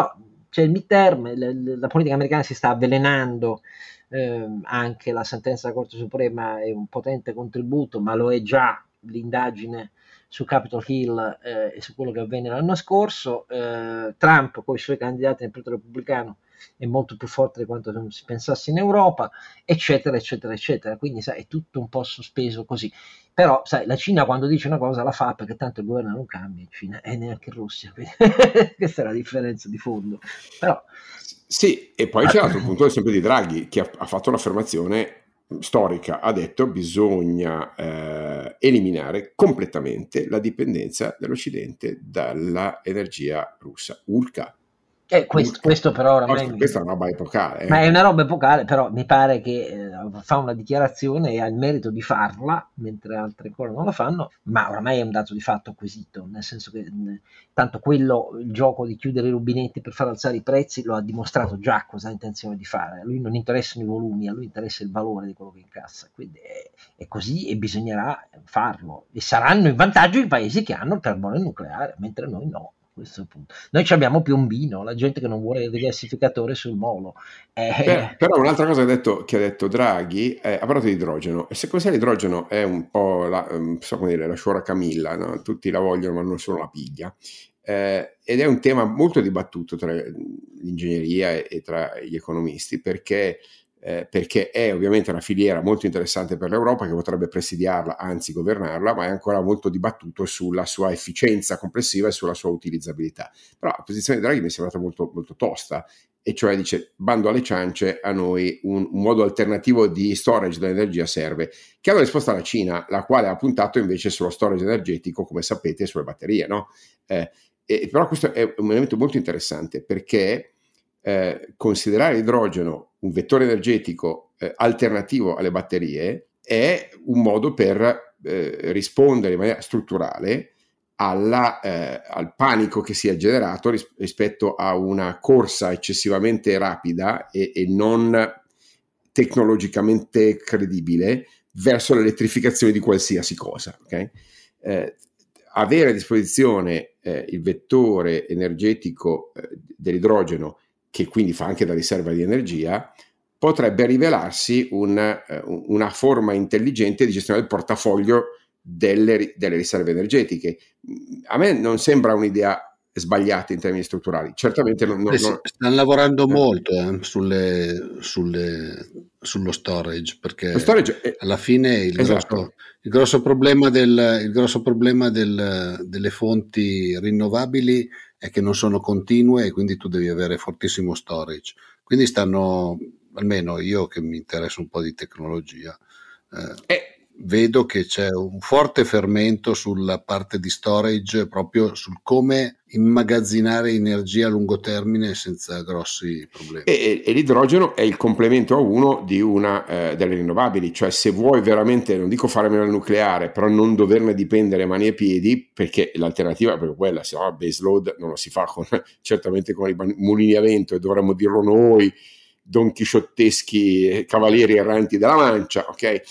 c'è il midterm, la, la politica americana si sta avvelenando, eh, anche la sentenza della Corte Suprema è un potente contributo, ma lo è già l'indagine su Capitol Hill eh, e su quello che avvenne l'anno scorso. eh, Trump con i suoi candidati nel Partito Repubblicano è molto più forte di quanto non si pensasse in Europa, eccetera eccetera eccetera, quindi sai, è tutto un po' sospeso così. Però sai, la Cina quando dice una cosa la fa, perché tanto il governo non cambia in Cina e neanche in Russia, quindi questa è la differenza di fondo. Però sì, e poi c'è l'altro punto sempre di Draghi, che ha, ha fatto un'affermazione storica, ha detto bisogna eh, eliminare completamente la dipendenza dell'Occidente dalla energia russa. Urca. Eh, questo, questo però oramai Questa, questa è una roba epocale. Eh. Ma è una roba epocale, però mi pare che eh, fa una dichiarazione e ha il merito di farla, mentre altri ancora non lo fanno, ma oramai è un dato di fatto acquisito, nel senso che mh, tanto quello, il gioco di chiudere i rubinetti per far alzare i prezzi, lo ha dimostrato già cosa ha intenzione di fare. A lui non interessano i volumi, a lui interessa il valore di quello che incassa, quindi è, è così e bisognerà farlo. E saranno in vantaggio i paesi che hanno il carbone nucleare, mentre noi no. Questo punto. Noi abbiamo Piombino, la gente che non vuole il rigassificatore sul molo. Eh, Beh, però un'altra cosa che ha detto, che ha detto Draghi è, ha parlato di idrogeno, e secondo me l'idrogeno è un po' la, so come dire, la sciora Camilla, no? Tutti la vogliono ma nessuno la piglia, eh, ed è un tema molto dibattuto tra l'ingegneria e, e tra gli economisti, perché Eh, perché è ovviamente una filiera molto interessante per l'Europa che potrebbe presidiarla, anzi governarla, ma è ancora molto dibattuto sulla sua efficienza complessiva e sulla sua utilizzabilità. Però la posizione di Draghi mi è sembrata molto, molto tosta, e cioè dice bando alle ciance, a noi un, un modo alternativo di storage dell'energia serve, che è una risposta alla Cina, la quale ha puntato invece sullo storage energetico, come sapete, sulle batterie, no? Eh, e, però questo è un elemento molto interessante, perché Eh, considerare l'idrogeno un vettore energetico eh, alternativo alle batterie è un modo per eh, rispondere in maniera strutturale alla, eh, al panico che si è generato ris- rispetto a una corsa eccessivamente rapida e, e non tecnologicamente credibile verso l'elettrificazione di qualsiasi cosa. Okay? Eh, avere a disposizione eh, il vettore energetico eh, dell'idrogeno, che quindi fa anche da riserva di energia, potrebbe rivelarsi un, uh, una forma intelligente di gestione del portafoglio delle, delle riserve energetiche. A me non sembra un'idea sbagliata in termini strutturali. Certamente non, non, eh sì, non... stanno lavorando eh. molto eh, sulle, sulle, sullo storage, perché storage è... alla fine il, esatto. grosso, il grosso problema, del, il grosso problema del, delle fonti rinnovabili è che non sono continue e quindi tu devi avere fortissimo storage. Quindi stanno, almeno io che mi interessa un po' di tecnologia, eh, eh. vedo che c'è un forte fermento sulla parte di storage, proprio sul come immagazzinare energia a lungo termine senza grossi problemi. E, e l'idrogeno è il complemento a uno di una eh, delle rinnovabili, cioè se vuoi veramente, non dico fare meno il nucleare, però non doverne dipendere mani e piedi, perché l'alternativa è proprio quella, se no base load non lo si fa con, certamente con i mulini a vento, e dovremmo dirlo noi, donchisciotteschi cavalieri erranti della Mancia, ok?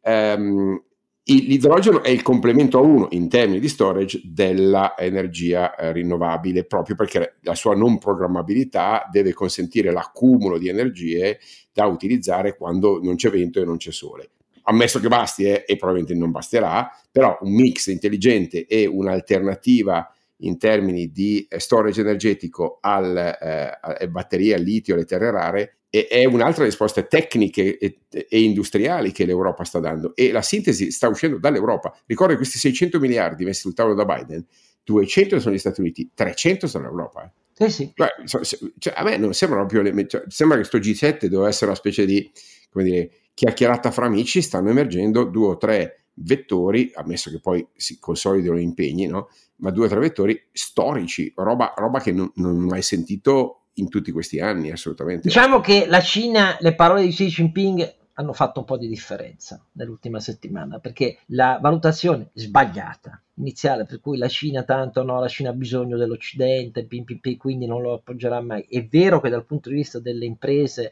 Um, l'idrogeno è il complemento a uno in termini di storage della energia eh, rinnovabile, proprio perché la sua non programmabilità deve consentire l'accumulo di energie da utilizzare quando non c'è vento e non c'è sole. Ammesso che basti, eh, e probabilmente non basterà, però un mix intelligente e un'alternativa in termini di storage energetico al, eh, alle batterie, al litio, alle terre rare, e è un'altra risposta tecniche e, e industriali che l'Europa sta dando, e la sintesi sta uscendo dall'Europa. Ricordo che questi seicento miliardi messi sul tavolo da Biden, duecento sono gli Stati Uniti, trecento sono l'Europa. Eh. Sì, sì. Cioè, cioè, a me non sembra proprio, cioè, sembra che sto G sette doveva essere una specie di, come dire, chiacchierata fra amici. Stanno emergendo due o tre vettori, ammesso che poi si consolidino gli impegni, no? Ma due o tre vettori storici, roba, roba che non, non ho mai sentito in tutti questi anni, assolutamente. Diciamo che la Cina, le parole di Xi Jinping hanno fatto un po' di differenza nell'ultima settimana, perché la valutazione sbagliata iniziale, per cui la Cina tanto no, la Cina ha bisogno dell'Occidente, pim, pim, pim, quindi non lo appoggerà mai. È vero che dal punto di vista delle imprese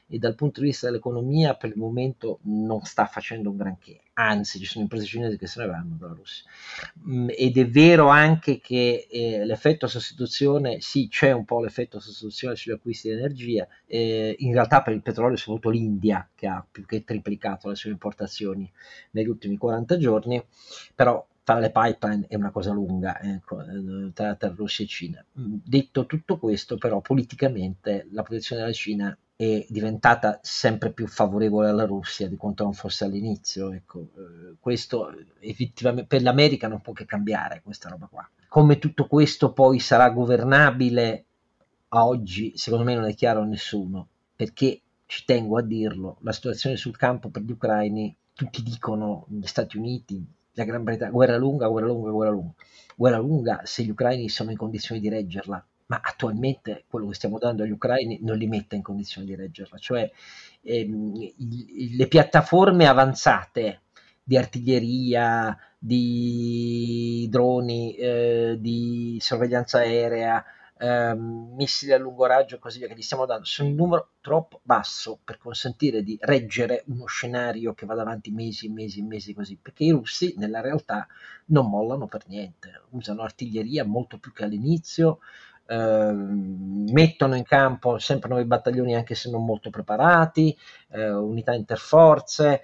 e dal punto di vista dell'economia per il momento non sta facendo un granché, anzi ci sono imprese cinesi che se ne vanno dalla Russia. Mm, ed è vero anche che eh, l'effetto sostituzione, sì, c'è un po' l'effetto sostituzione sugli acquisti di energia, eh, in realtà per il petrolio è soprattutto l'India che ha più che triplicato le sue importazioni negli ultimi quaranta giorni, però fare le pipeline è una cosa lunga, ecco, tra, tra Russia e Cina. Detto tutto questo, però, politicamente la posizione della Cina è diventata sempre più favorevole alla Russia di quanto non fosse all'inizio. Ecco, eh, questo effettivamente per l'America non può che cambiare questa roba qua. Come tutto questo poi sarà governabile a oggi, secondo me non è chiaro a nessuno, perché ci tengo a dirlo, la situazione sul campo per gli ucraini, tutti dicono gli Stati Uniti, la Gran Bretagna, guerra lunga, guerra lunga, guerra lunga. Guerra lunga se gli ucraini sono in condizioni di reggerla, ma attualmente quello che stiamo dando agli ucraini non li mette in condizioni di reggerla, cioè ehm, il, le piattaforme avanzate di artiglieria, di droni, eh, di sorveglianza aerea, ehm, missili a lungo raggio e così via che gli stiamo dando sono in numero troppo basso per consentire di reggere uno scenario che vada avanti mesi e mesi e mesi così, perché i russi nella realtà non mollano per niente, usano artiglieria molto più che all'inizio, ehm, mettono in campo sempre nuovi battaglioni anche se non molto preparati, eh, unità interforze.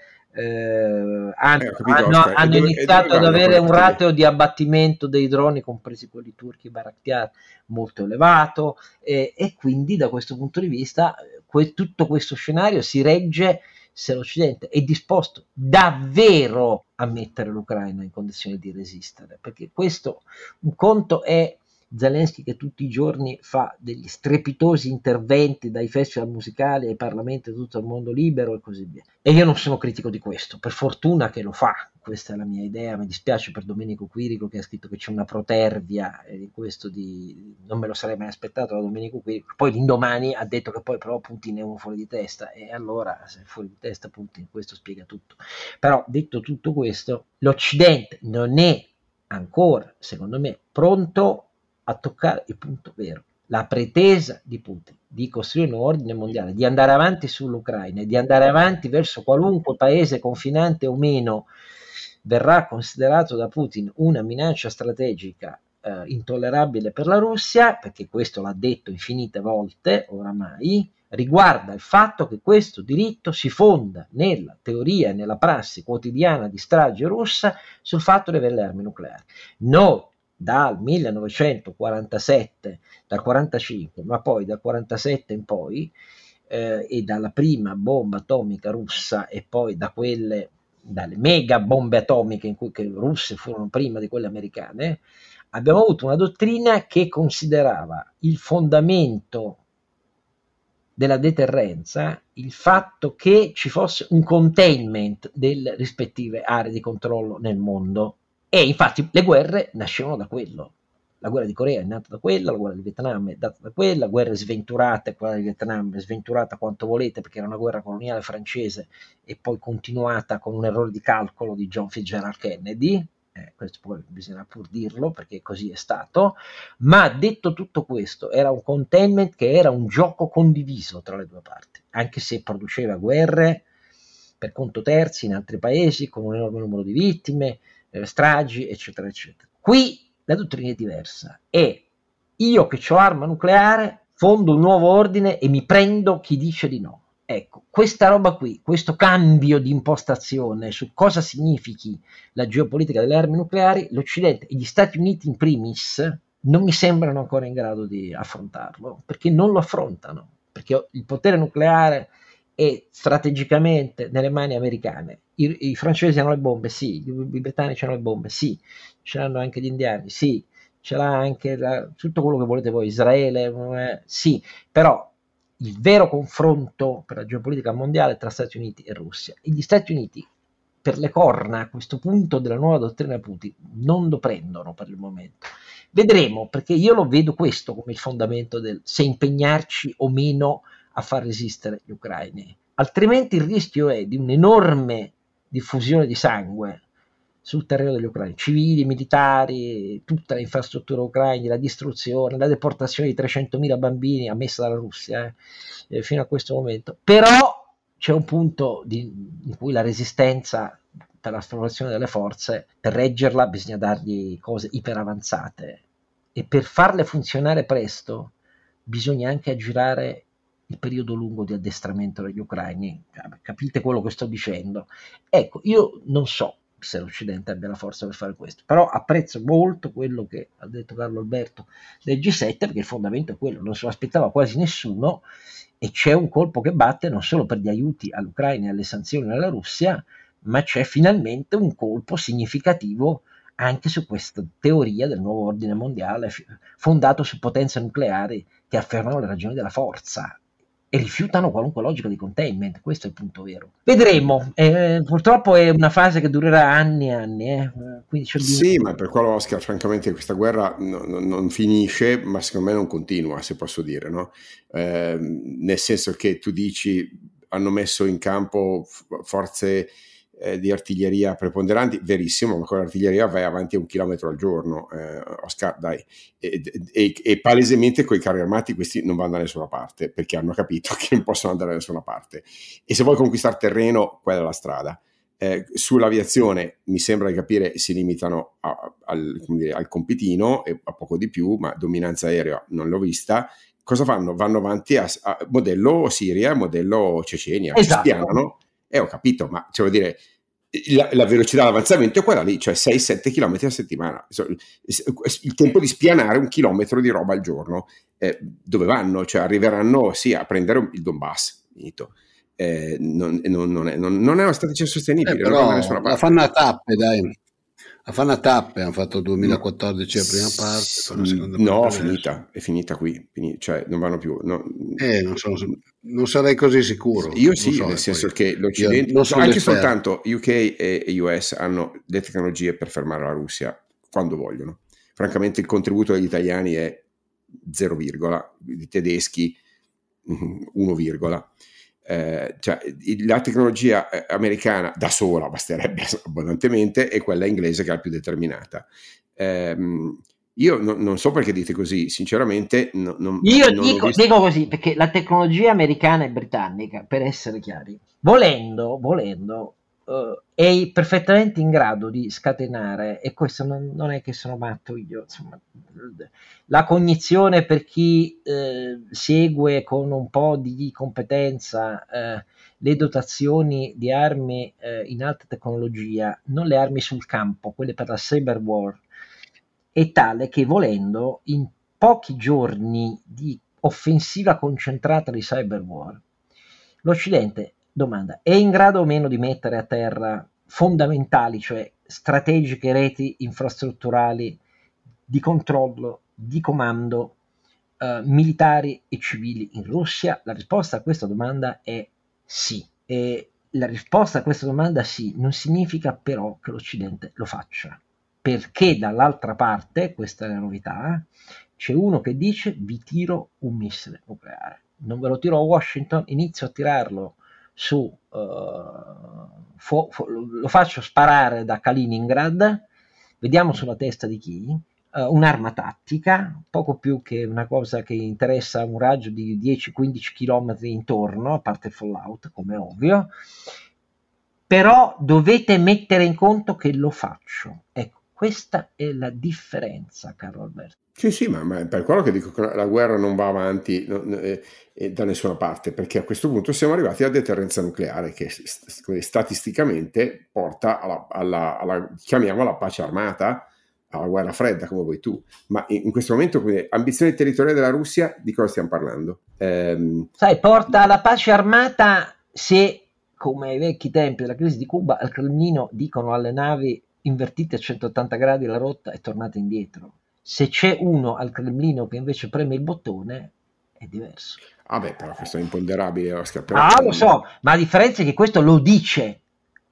Eh, hanno, eh, capito, hanno, Oscar, hanno dove, iniziato ad avere un portare? ratio di abbattimento dei droni, compresi quelli turchi Bayraktar, molto elevato, eh, e quindi da questo punto di vista que- tutto questo scenario si regge se l'Occidente è disposto davvero a mettere l'Ucraina in condizioni di resistere, perché questo un conto è Zelensky che tutti i giorni fa degli strepitosi interventi dai festival musicali ai parlamenti di tutto il mondo libero e così via. E io non sono critico di questo, per fortuna che lo fa, questa è la mia idea, mi dispiace per Domenico Quirico che ha scritto che c'è una protervia e di questo di... non me lo sarei mai aspettato da Domenico Quirico, poi l'indomani ha detto che poi però Putin è uno fuori di testa e allora se è fuori di testa Putin questo spiega tutto. Però detto tutto questo, l'Occidente non è ancora, secondo me, pronto a toccare il punto vero, la pretesa di Putin di costruire un nuovo ordine mondiale, di andare avanti sull'Ucraina e di andare avanti verso qualunque paese confinante o meno verrà considerato da Putin una minaccia strategica eh, intollerabile per la Russia, perché questo l'ha detto infinite volte oramai, riguarda il fatto che questo diritto si fonda nella teoria e nella prassi quotidiana di strage russa sul fatto di avere le armi nucleari. Noi dal millenovecentoquarantasette, dal quarantacinque, ma poi dal quarantasette in poi, eh, e dalla prima bomba atomica russa e poi da quelle, dalle mega bombe atomiche in cui che russe furono prima di quelle americane, abbiamo avuto una dottrina che considerava il fondamento della deterrenza il fatto che ci fosse un containment delle rispettive aree di controllo nel mondo. E infatti le guerre nascevano da quello. La guerra di Corea è nata da quella, la guerra di Vietnam è nata da quella, guerre sventurate, quella di Vietnam è sventurata quanto volete perché era una guerra coloniale francese e poi continuata con un errore di calcolo di John Fitzgerald Kennedy, eh, questo poi bisogna pur dirlo perché così è stato, ma detto tutto questo era un containment che era un gioco condiviso tra le due parti, anche se produceva guerre per conto terzi in altri paesi con un enorme numero di vittime, stragi, eccetera, eccetera. Qui la dottrina è diversa. È io che ho arma nucleare, fondo un nuovo ordine e mi prendo chi dice di no. Ecco, questa roba qui, questo cambio di impostazione su cosa significhi la geopolitica delle armi nucleari, l'Occidente e gli Stati Uniti in primis non mi sembrano ancora in grado di affrontarlo, perché non lo affrontano, perché il potere nucleare è strategicamente nelle mani americane. I, i francesi hanno le bombe, sì, i, i britannici hanno le bombe, sì, ce l'hanno anche gli indiani, sì, ce l'ha anche la, tutto quello che volete voi, Israele, eh, sì, però il vero confronto per la geopolitica mondiale è tra Stati Uniti e Russia. E gli Stati Uniti, per le corna a questo punto della nuova dottrina Putin, non lo prendono per il momento. Vedremo, perché io lo vedo questo come il fondamento del se impegnarci o meno a far resistere gli ucraini. Altrimenti il rischio è di un'enorme diffusione di sangue sul terreno degli ucraini, civili, militari, tutta l'infrastruttura ucraina, la distruzione, la deportazione di trecentomila bambini ammessa dalla Russia eh, eh, fino a questo momento. Però c'è un punto di, in cui la resistenza per la formazione delle forze, per reggerla bisogna dargli cose iperavanzate, e per farle funzionare presto bisogna anche aggirare il periodo lungo di addestramento degli ucraini. Capite quello che sto dicendo? Ecco, io non so se l'Occidente abbia la forza per fare questo, però apprezzo molto quello che ha detto Carlo Alberto del G sette, perché il fondamento è quello, non se lo aspettava quasi nessuno, e c'è un colpo che batte non solo per gli aiuti all'Ucraina e alle sanzioni alla Russia, ma c'è finalmente un colpo significativo anche su questa teoria del nuovo ordine mondiale fondato su potenze nucleari che affermano le ragioni della forza e rifiutano qualunque logica di containment. Questo è il punto vero. Vedremo, eh, purtroppo è una fase che durerà anni e anni. Eh. Quindi c'è sì, ma per quello, Oscar, francamente questa guerra no, no, non finisce, ma secondo me non continua, se posso dire, no? Eh, nel senso che tu dici hanno messo in campo forze eh, di artiglieria preponderanti, verissimo, ma con l'artiglieria vai avanti a un chilometro al giorno, eh, Oscar, dai, e, e, e palesemente con i carri armati questi non vanno da nessuna parte, perché hanno capito che non possono andare da nessuna parte, e se vuoi conquistare terreno, quella è la strada. Eh, sull'aviazione mi sembra di capire si limitano a, al, come dire, al compitino e a poco di più, ma dominanza aerea non l'ho vista. Cosa fanno? Vanno avanti a, a modello Siria, modello Cecenia, esatto. Ci spianano, e eh, ho capito, ma cioè, vuol dire la, la velocità d'avanzamento è quella lì, cioè sei sette chilometri a settimana, il tempo di spianare un chilometro di roba al giorno. Eh, dove vanno? Cioè arriveranno sì a prendere il Donbass, finito. Eh, non, non, non, è, non, non è una strategia sostenibile, eh, però la fanno a tappe, dai, la fanno a tappe, hanno fatto duemilaquattordici la prima parte, S- la seconda no, parte è finita, è finita qui, finita, cioè non vanno più. No. Eh, non, sono, non sarei così sicuro. Io sì, so, nel senso poi. che l'Occidente, non sono anche l'esperto. soltanto U K e U S hanno le tecnologie per fermare la Russia quando vogliono. Francamente il contributo degli italiani è zero virgola, i tedeschi uno virgola. Eh, cioè, la tecnologia americana da sola basterebbe abbondantemente, e quella inglese che è la più determinata. Eh, io no, non so perché dite così, sinceramente. No, non, io non dico, visto... dico così perché la tecnologia americana e britannica, per essere chiari, volendo, volendo uh, è perfettamente in grado di scatenare, e questo non, non è che sono matto io, insomma, la cognizione per chi eh, segue con un po' di competenza eh, le dotazioni di armi eh, in alta tecnologia, non le armi sul campo, quelle per la cyber war, è tale che volendo in pochi giorni di offensiva concentrata di cyber war, l'Occidente, domanda, è in grado o meno di mettere a terra fondamentali, cioè strategiche reti infrastrutturali di controllo, di comando eh, militari e civili in Russia? La risposta a questa domanda è sì. E la risposta a questa domanda sì non significa però che l'Occidente lo faccia, perché dall'altra parte, questa è la novità, c'è uno che dice vi tiro un missile nucleare, non ve lo tiro a Washington, inizio a tirarlo su, uh, fu- fu- lo faccio sparare da Kaliningrad, vediamo sulla testa di chi, uh, un'arma tattica, poco più che una cosa che interessa un raggio di dieci quindici chilometri intorno, a parte il fallout, come è ovvio, però dovete mettere in conto che lo faccio. Ecco, questa è la differenza, caro Alberto. Sì, sì, ma, ma è per quello che dico che la guerra non va avanti non, eh, eh, da nessuna parte, perché a questo punto siamo arrivati alla deterrenza nucleare, che st- statisticamente porta alla, alla, alla, chiamiamola pace armata, alla guerra fredda, come vuoi tu. Ma in, in questo momento, quindi, ambizioni territoriali della Russia, di cosa stiamo parlando? Ehm... Sai, porta alla pace armata se, come ai vecchi tempi della crisi di Cuba, al Cremlino dicono alle navi invertite a centottanta gradi la rotta e tornate indietro. Se c'è uno al Cremlino che invece preme il bottone, è diverso. Ah beh, però questo è imponderabile, Oscar. Però ah, lo so, ma la differenza è che questo lo dice.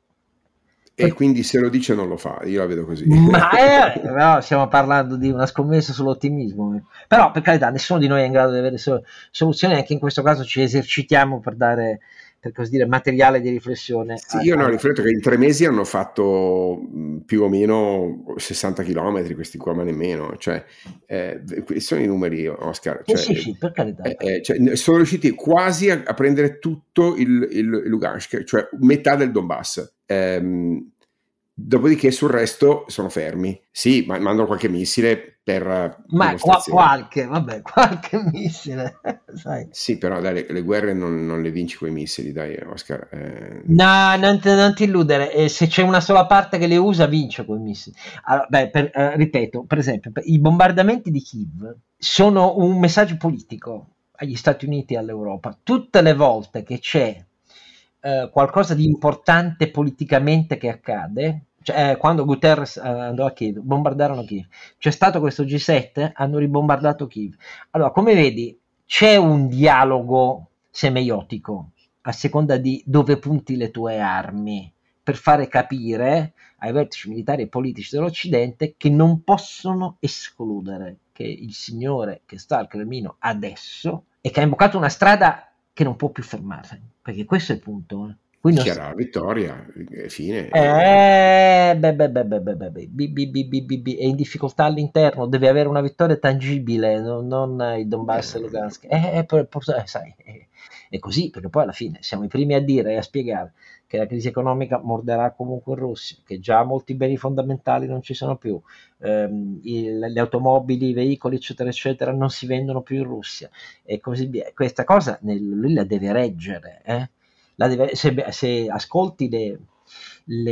E per... quindi se lo dice non lo fa, io la vedo così. Ma è, no, stiamo parlando di una scommessa sull'ottimismo. Però, per carità, nessuno di noi è in grado di avere sol- soluzioni, anche in questo caso ci esercitiamo per dare per così dire, materiale di riflessione. Sì, io ne ho rifletto che in tre mesi hanno fatto mh, più o meno sessanta chilometri, questi qua, ma nemmeno, cioè, eh, questi sono i numeri, Oscar, Sì, cioè, sì, sì, per carità. eh, eh, cioè, sono riusciti quasi a, a prendere tutto il, il, il Lugansk, cioè metà del Donbass. Ehm, Dopodiché sul resto sono fermi. Sì, ma mandano qualche missile per Ma qua, dimostrazione. qualche, vabbè, qualche missile, sai. Sì, però dai, le, le guerre non, non le vinci coi missili, dai, Oscar. Eh. No, non ti, non ti illudere, eh, se c'è una sola parte che le usa, vince con i missili. Allora, beh, per, eh, ripeto, per esempio, per- i bombardamenti di Kiev sono un messaggio politico agli Stati Uniti e all'Europa. Tutte le volte che c'è eh, qualcosa di importante politicamente che accade, cioè, eh, quando Guterres eh, andò a Kiev, bombardarono Kiev, c'è stato questo G sette, hanno ribombardato Kiev. Allora, come vedi, c'è un dialogo semeiotico a seconda di dove punti le tue armi, per fare capire ai vertici militari e politici dell'Occidente che non possono escludere che il signore che sta al Cremlino adesso e che ha imboccato una strada che non può più fermarsi, perché questo è il punto. Eh. Qui non Dichiarare vittoria, eh, fine. eh, beh, beh, beh, beh, beh, beh, beh, bi- bi- bi- bi- bi- bi- è in difficoltà all'interno, deve avere una vittoria tangibile, non, non il Donbass e Lugansk. Eh, eh, pur- pur- eh, sai, eh, è così, perché poi alla fine siamo i primi a dire e a spiegare che la crisi economica morderà comunque in Russia, che già molti beni fondamentali non ci sono più, ehm, il- le automobili, i veicoli, eccetera, eccetera, non si vendono più in Russia e così via. Questa cosa nel- lui la deve reggere, eh? La deve- se, se ascolti le, le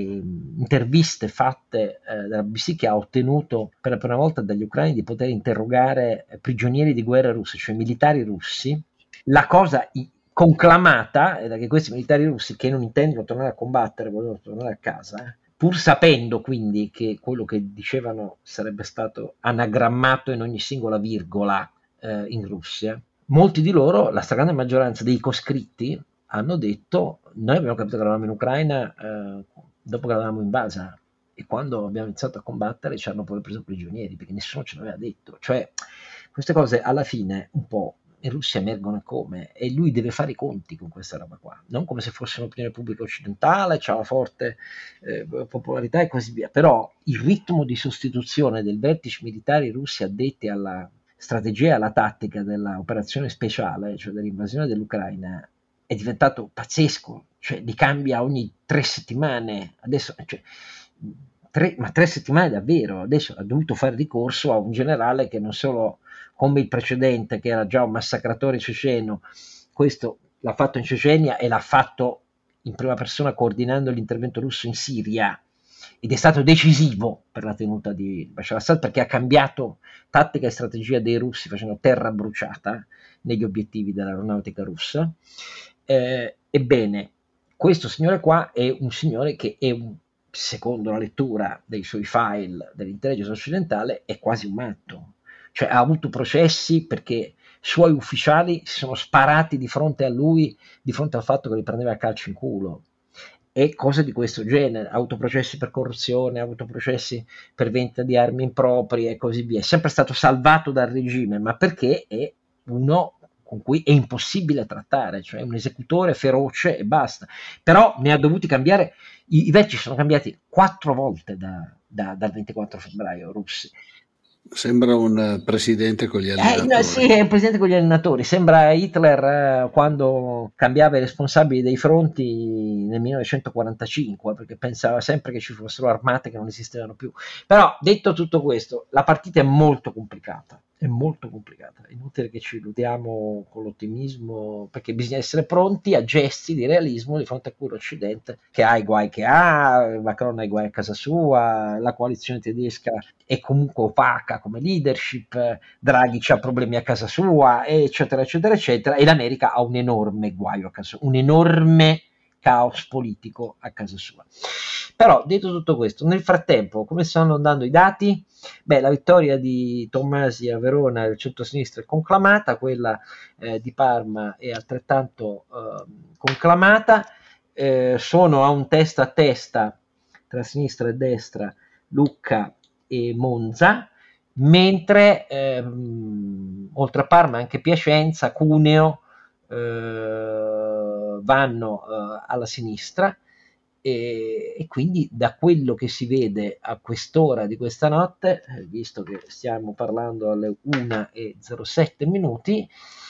interviste fatte eh, dalla B B C, che ha ottenuto per la prima volta dagli ucraini di poter interrogare prigionieri di guerra russi, cioè militari russi, la cosa i- conclamata era che questi militari russi, che non intendono tornare a combattere, vogliono tornare a casa, eh, pur sapendo quindi che quello che dicevano sarebbe stato anagrammato in ogni singola virgola eh, in Russia, molti di loro, la stragrande maggioranza dei coscritti, hanno detto: noi abbiamo capito che eravamo in Ucraina eh, dopo che l'avevamo invasa, e quando abbiamo iniziato a combattere ci hanno poi preso prigionieri, perché nessuno ce l'aveva detto. Cioè, queste cose alla fine un po' in Russia emergono come, e lui deve fare i conti con questa roba qua, non come se fosse un'opinione pubblica occidentale, c'ha una forte eh, popolarità e così via, però il ritmo di sostituzione del vertice militari russi addetti alla strategia e alla tattica dell'operazione speciale, cioè dell'invasione dell'Ucraina, è diventato pazzesco, cioè li cambia ogni tre settimane, adesso, cioè, tre, ma tre settimane davvero, adesso ha dovuto fare ricorso a un generale che non solo come il precedente, che era già un massacratore ceceno, questo l'ha fatto in Cecenia e l'ha fatto in prima persona coordinando l'intervento russo in Siria, ed è stato decisivo per la tenuta di Bashar al-Assad, perché ha cambiato tattica e strategia dei russi facendo terra bruciata negli obiettivi dell'aeronautica russa. Eh, ebbene, questo signore qua è un signore che è un, secondo la lettura dei suoi file dell'intelligence occidentale, è quasi un matto, cioè ha avuto processi perché suoi ufficiali si sono sparati di fronte a lui, di fronte al fatto che li prendeva a calci in culo e cose di questo genere, autoprocessi per corruzione, autoprocessi per vendita di armi improprie e così via. È sempre stato salvato dal regime, ma perché è uno con cui è impossibile trattare, cioè un esecutore feroce e basta. Però ne ha dovuti cambiare, i, i vertici sono cambiati quattro volte da, da, dal ventiquattro febbraio russi. Sembra un presidente con gli allenatori. Eh, no, sì, è un presidente con gli allenatori. Sembra Hitler eh, quando cambiava i responsabili dei fronti nel millenovecentoquarantacinque, perché pensava sempre che ci fossero armate che non esistevano più. Però, detto tutto questo, la partita è molto complicata. È molto complicata. È inutile che ci illudiamo con l'ottimismo, perché bisogna essere pronti a gesti di realismo di fronte a cui l'Occidente, che ha i guai che ha, Macron ha i guai a casa sua, la coalizione tedesca è comunque opaca come leadership, Draghi ha problemi a casa sua, eccetera, eccetera, eccetera, e l'America ha un enorme guaio a casa sua, un enorme caos politico a casa sua. Però, detto tutto questo, nel frattempo, come stanno andando i dati? Beh, la vittoria di Tommasi a Verona del centro-sinistra è conclamata, quella eh, di Parma è altrettanto eh, conclamata, eh, sono a un testa a testa tra sinistra e destra Lucca e Monza, mentre ehm, oltre a Parma anche Piacenza, Cuneo, eh, uh, vanno uh, alla sinistra, e, e quindi da quello che si vede a quest'ora di questa notte, visto che stiamo parlando alle una e zero sette minuti,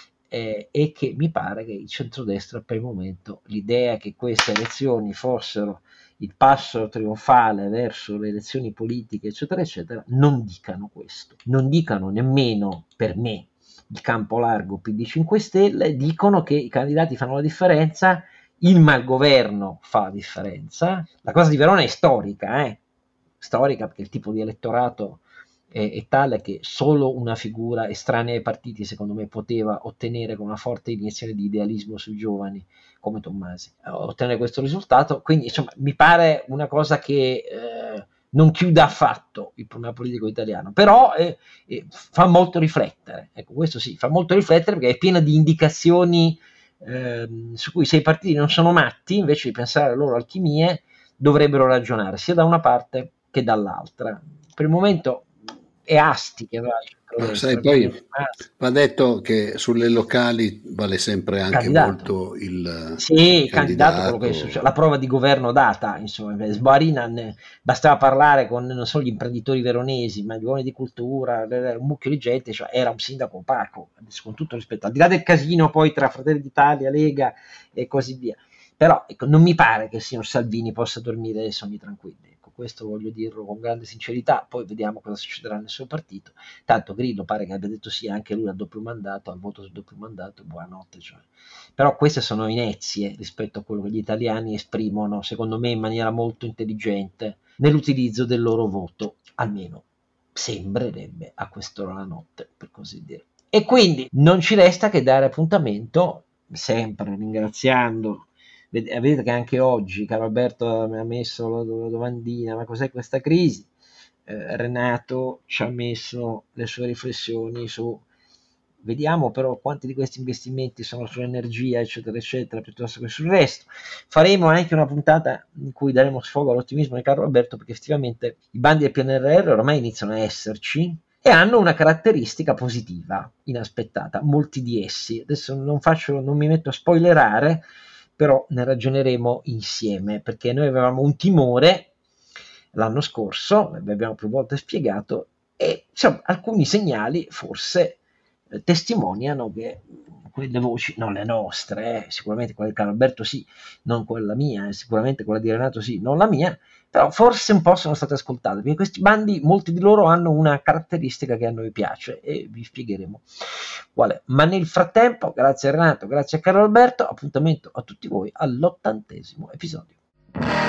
eh, è che mi pare che il centrodestra per il momento, l'idea che queste elezioni fossero il passo trionfale verso le elezioni politiche eccetera eccetera, non dicano questo, non dicano nemmeno per me il campo largo P D cinque Stelle, dicono che i candidati fanno la differenza, il malgoverno fa la differenza. La cosa di Verona è storica, eh? storica perché il tipo di elettorato è, è tale che solo una figura estranea ai partiti secondo me poteva ottenere con una forte iniezione di idealismo sui giovani come Tommasi, ottenere questo risultato. Quindi insomma mi pare una cosa che eh, non chiuda affatto il problema politico italiano, però eh, eh, fa molto riflettere, ecco, questo sì, fa molto riflettere perché è piena di indicazioni eh, su cui se i partiti non sono matti, invece di pensare alle loro alchimie, dovrebbero ragionare sia da una parte che dall'altra. Per il momento è asti che Ma sai, poi va detto che sulle locali vale sempre anche candidato. molto il sì, il candidato, candidato quello che è, la prova di governo data, insomma, Sbarina ne, bastava parlare con non solo gli imprenditori veronesi, ma gli uomini di cultura, un mucchio di gente, cioè era un sindaco opaco, con tutto rispetto, al di là del casino poi tra Fratelli d'Italia, Lega e così via. Però ecco, non mi pare che il signor Salvini possa dormire sonni tranquilli. Questo voglio dirlo con grande sincerità, poi vediamo cosa succederà nel suo partito. Tanto Grillo pare che abbia detto sì anche lui al doppio mandato, al voto sul doppio mandato, buonanotte. Cioè. Però queste sono inezie rispetto a quello che gli italiani esprimono, secondo me in maniera molto intelligente, nell'utilizzo del loro voto, almeno sembrerebbe a quest'ora la notte, per così dire. E quindi non ci resta che dare appuntamento, sempre ringraziando. Vedete che anche oggi caro Alberto mi ha messo la domandina, ma cos'è questa crisi? Eh, Renato ci ha messo le sue riflessioni su, vediamo però quanti di questi investimenti sono sull'energia eccetera eccetera piuttosto che sul resto. Faremo anche una puntata in cui daremo sfogo all'ottimismo di Carlo Alberto, perché effettivamente i bandi del P N R R ormai iniziano a esserci e hanno una caratteristica positiva, inaspettata, molti di essi. Adesso non faccio, non mi metto a spoilerare, però ne ragioneremo insieme, perché noi avevamo un timore l'anno scorso, l'abbiamo più volte spiegato, e insomma, alcuni segnali forse eh, testimoniano che quelle voci, non le nostre, eh, sicuramente quella di Carlo Alberto sì, non quella mia, eh, sicuramente quella di Renato sì, non la mia, però forse un po' sono state ascoltate, perché questi bandi, molti di loro hanno una caratteristica che a noi piace e vi spiegheremo qual è. Ma nel frattempo, grazie a Renato, grazie a Carlo Alberto, appuntamento a tutti voi all'ottantesimo episodio.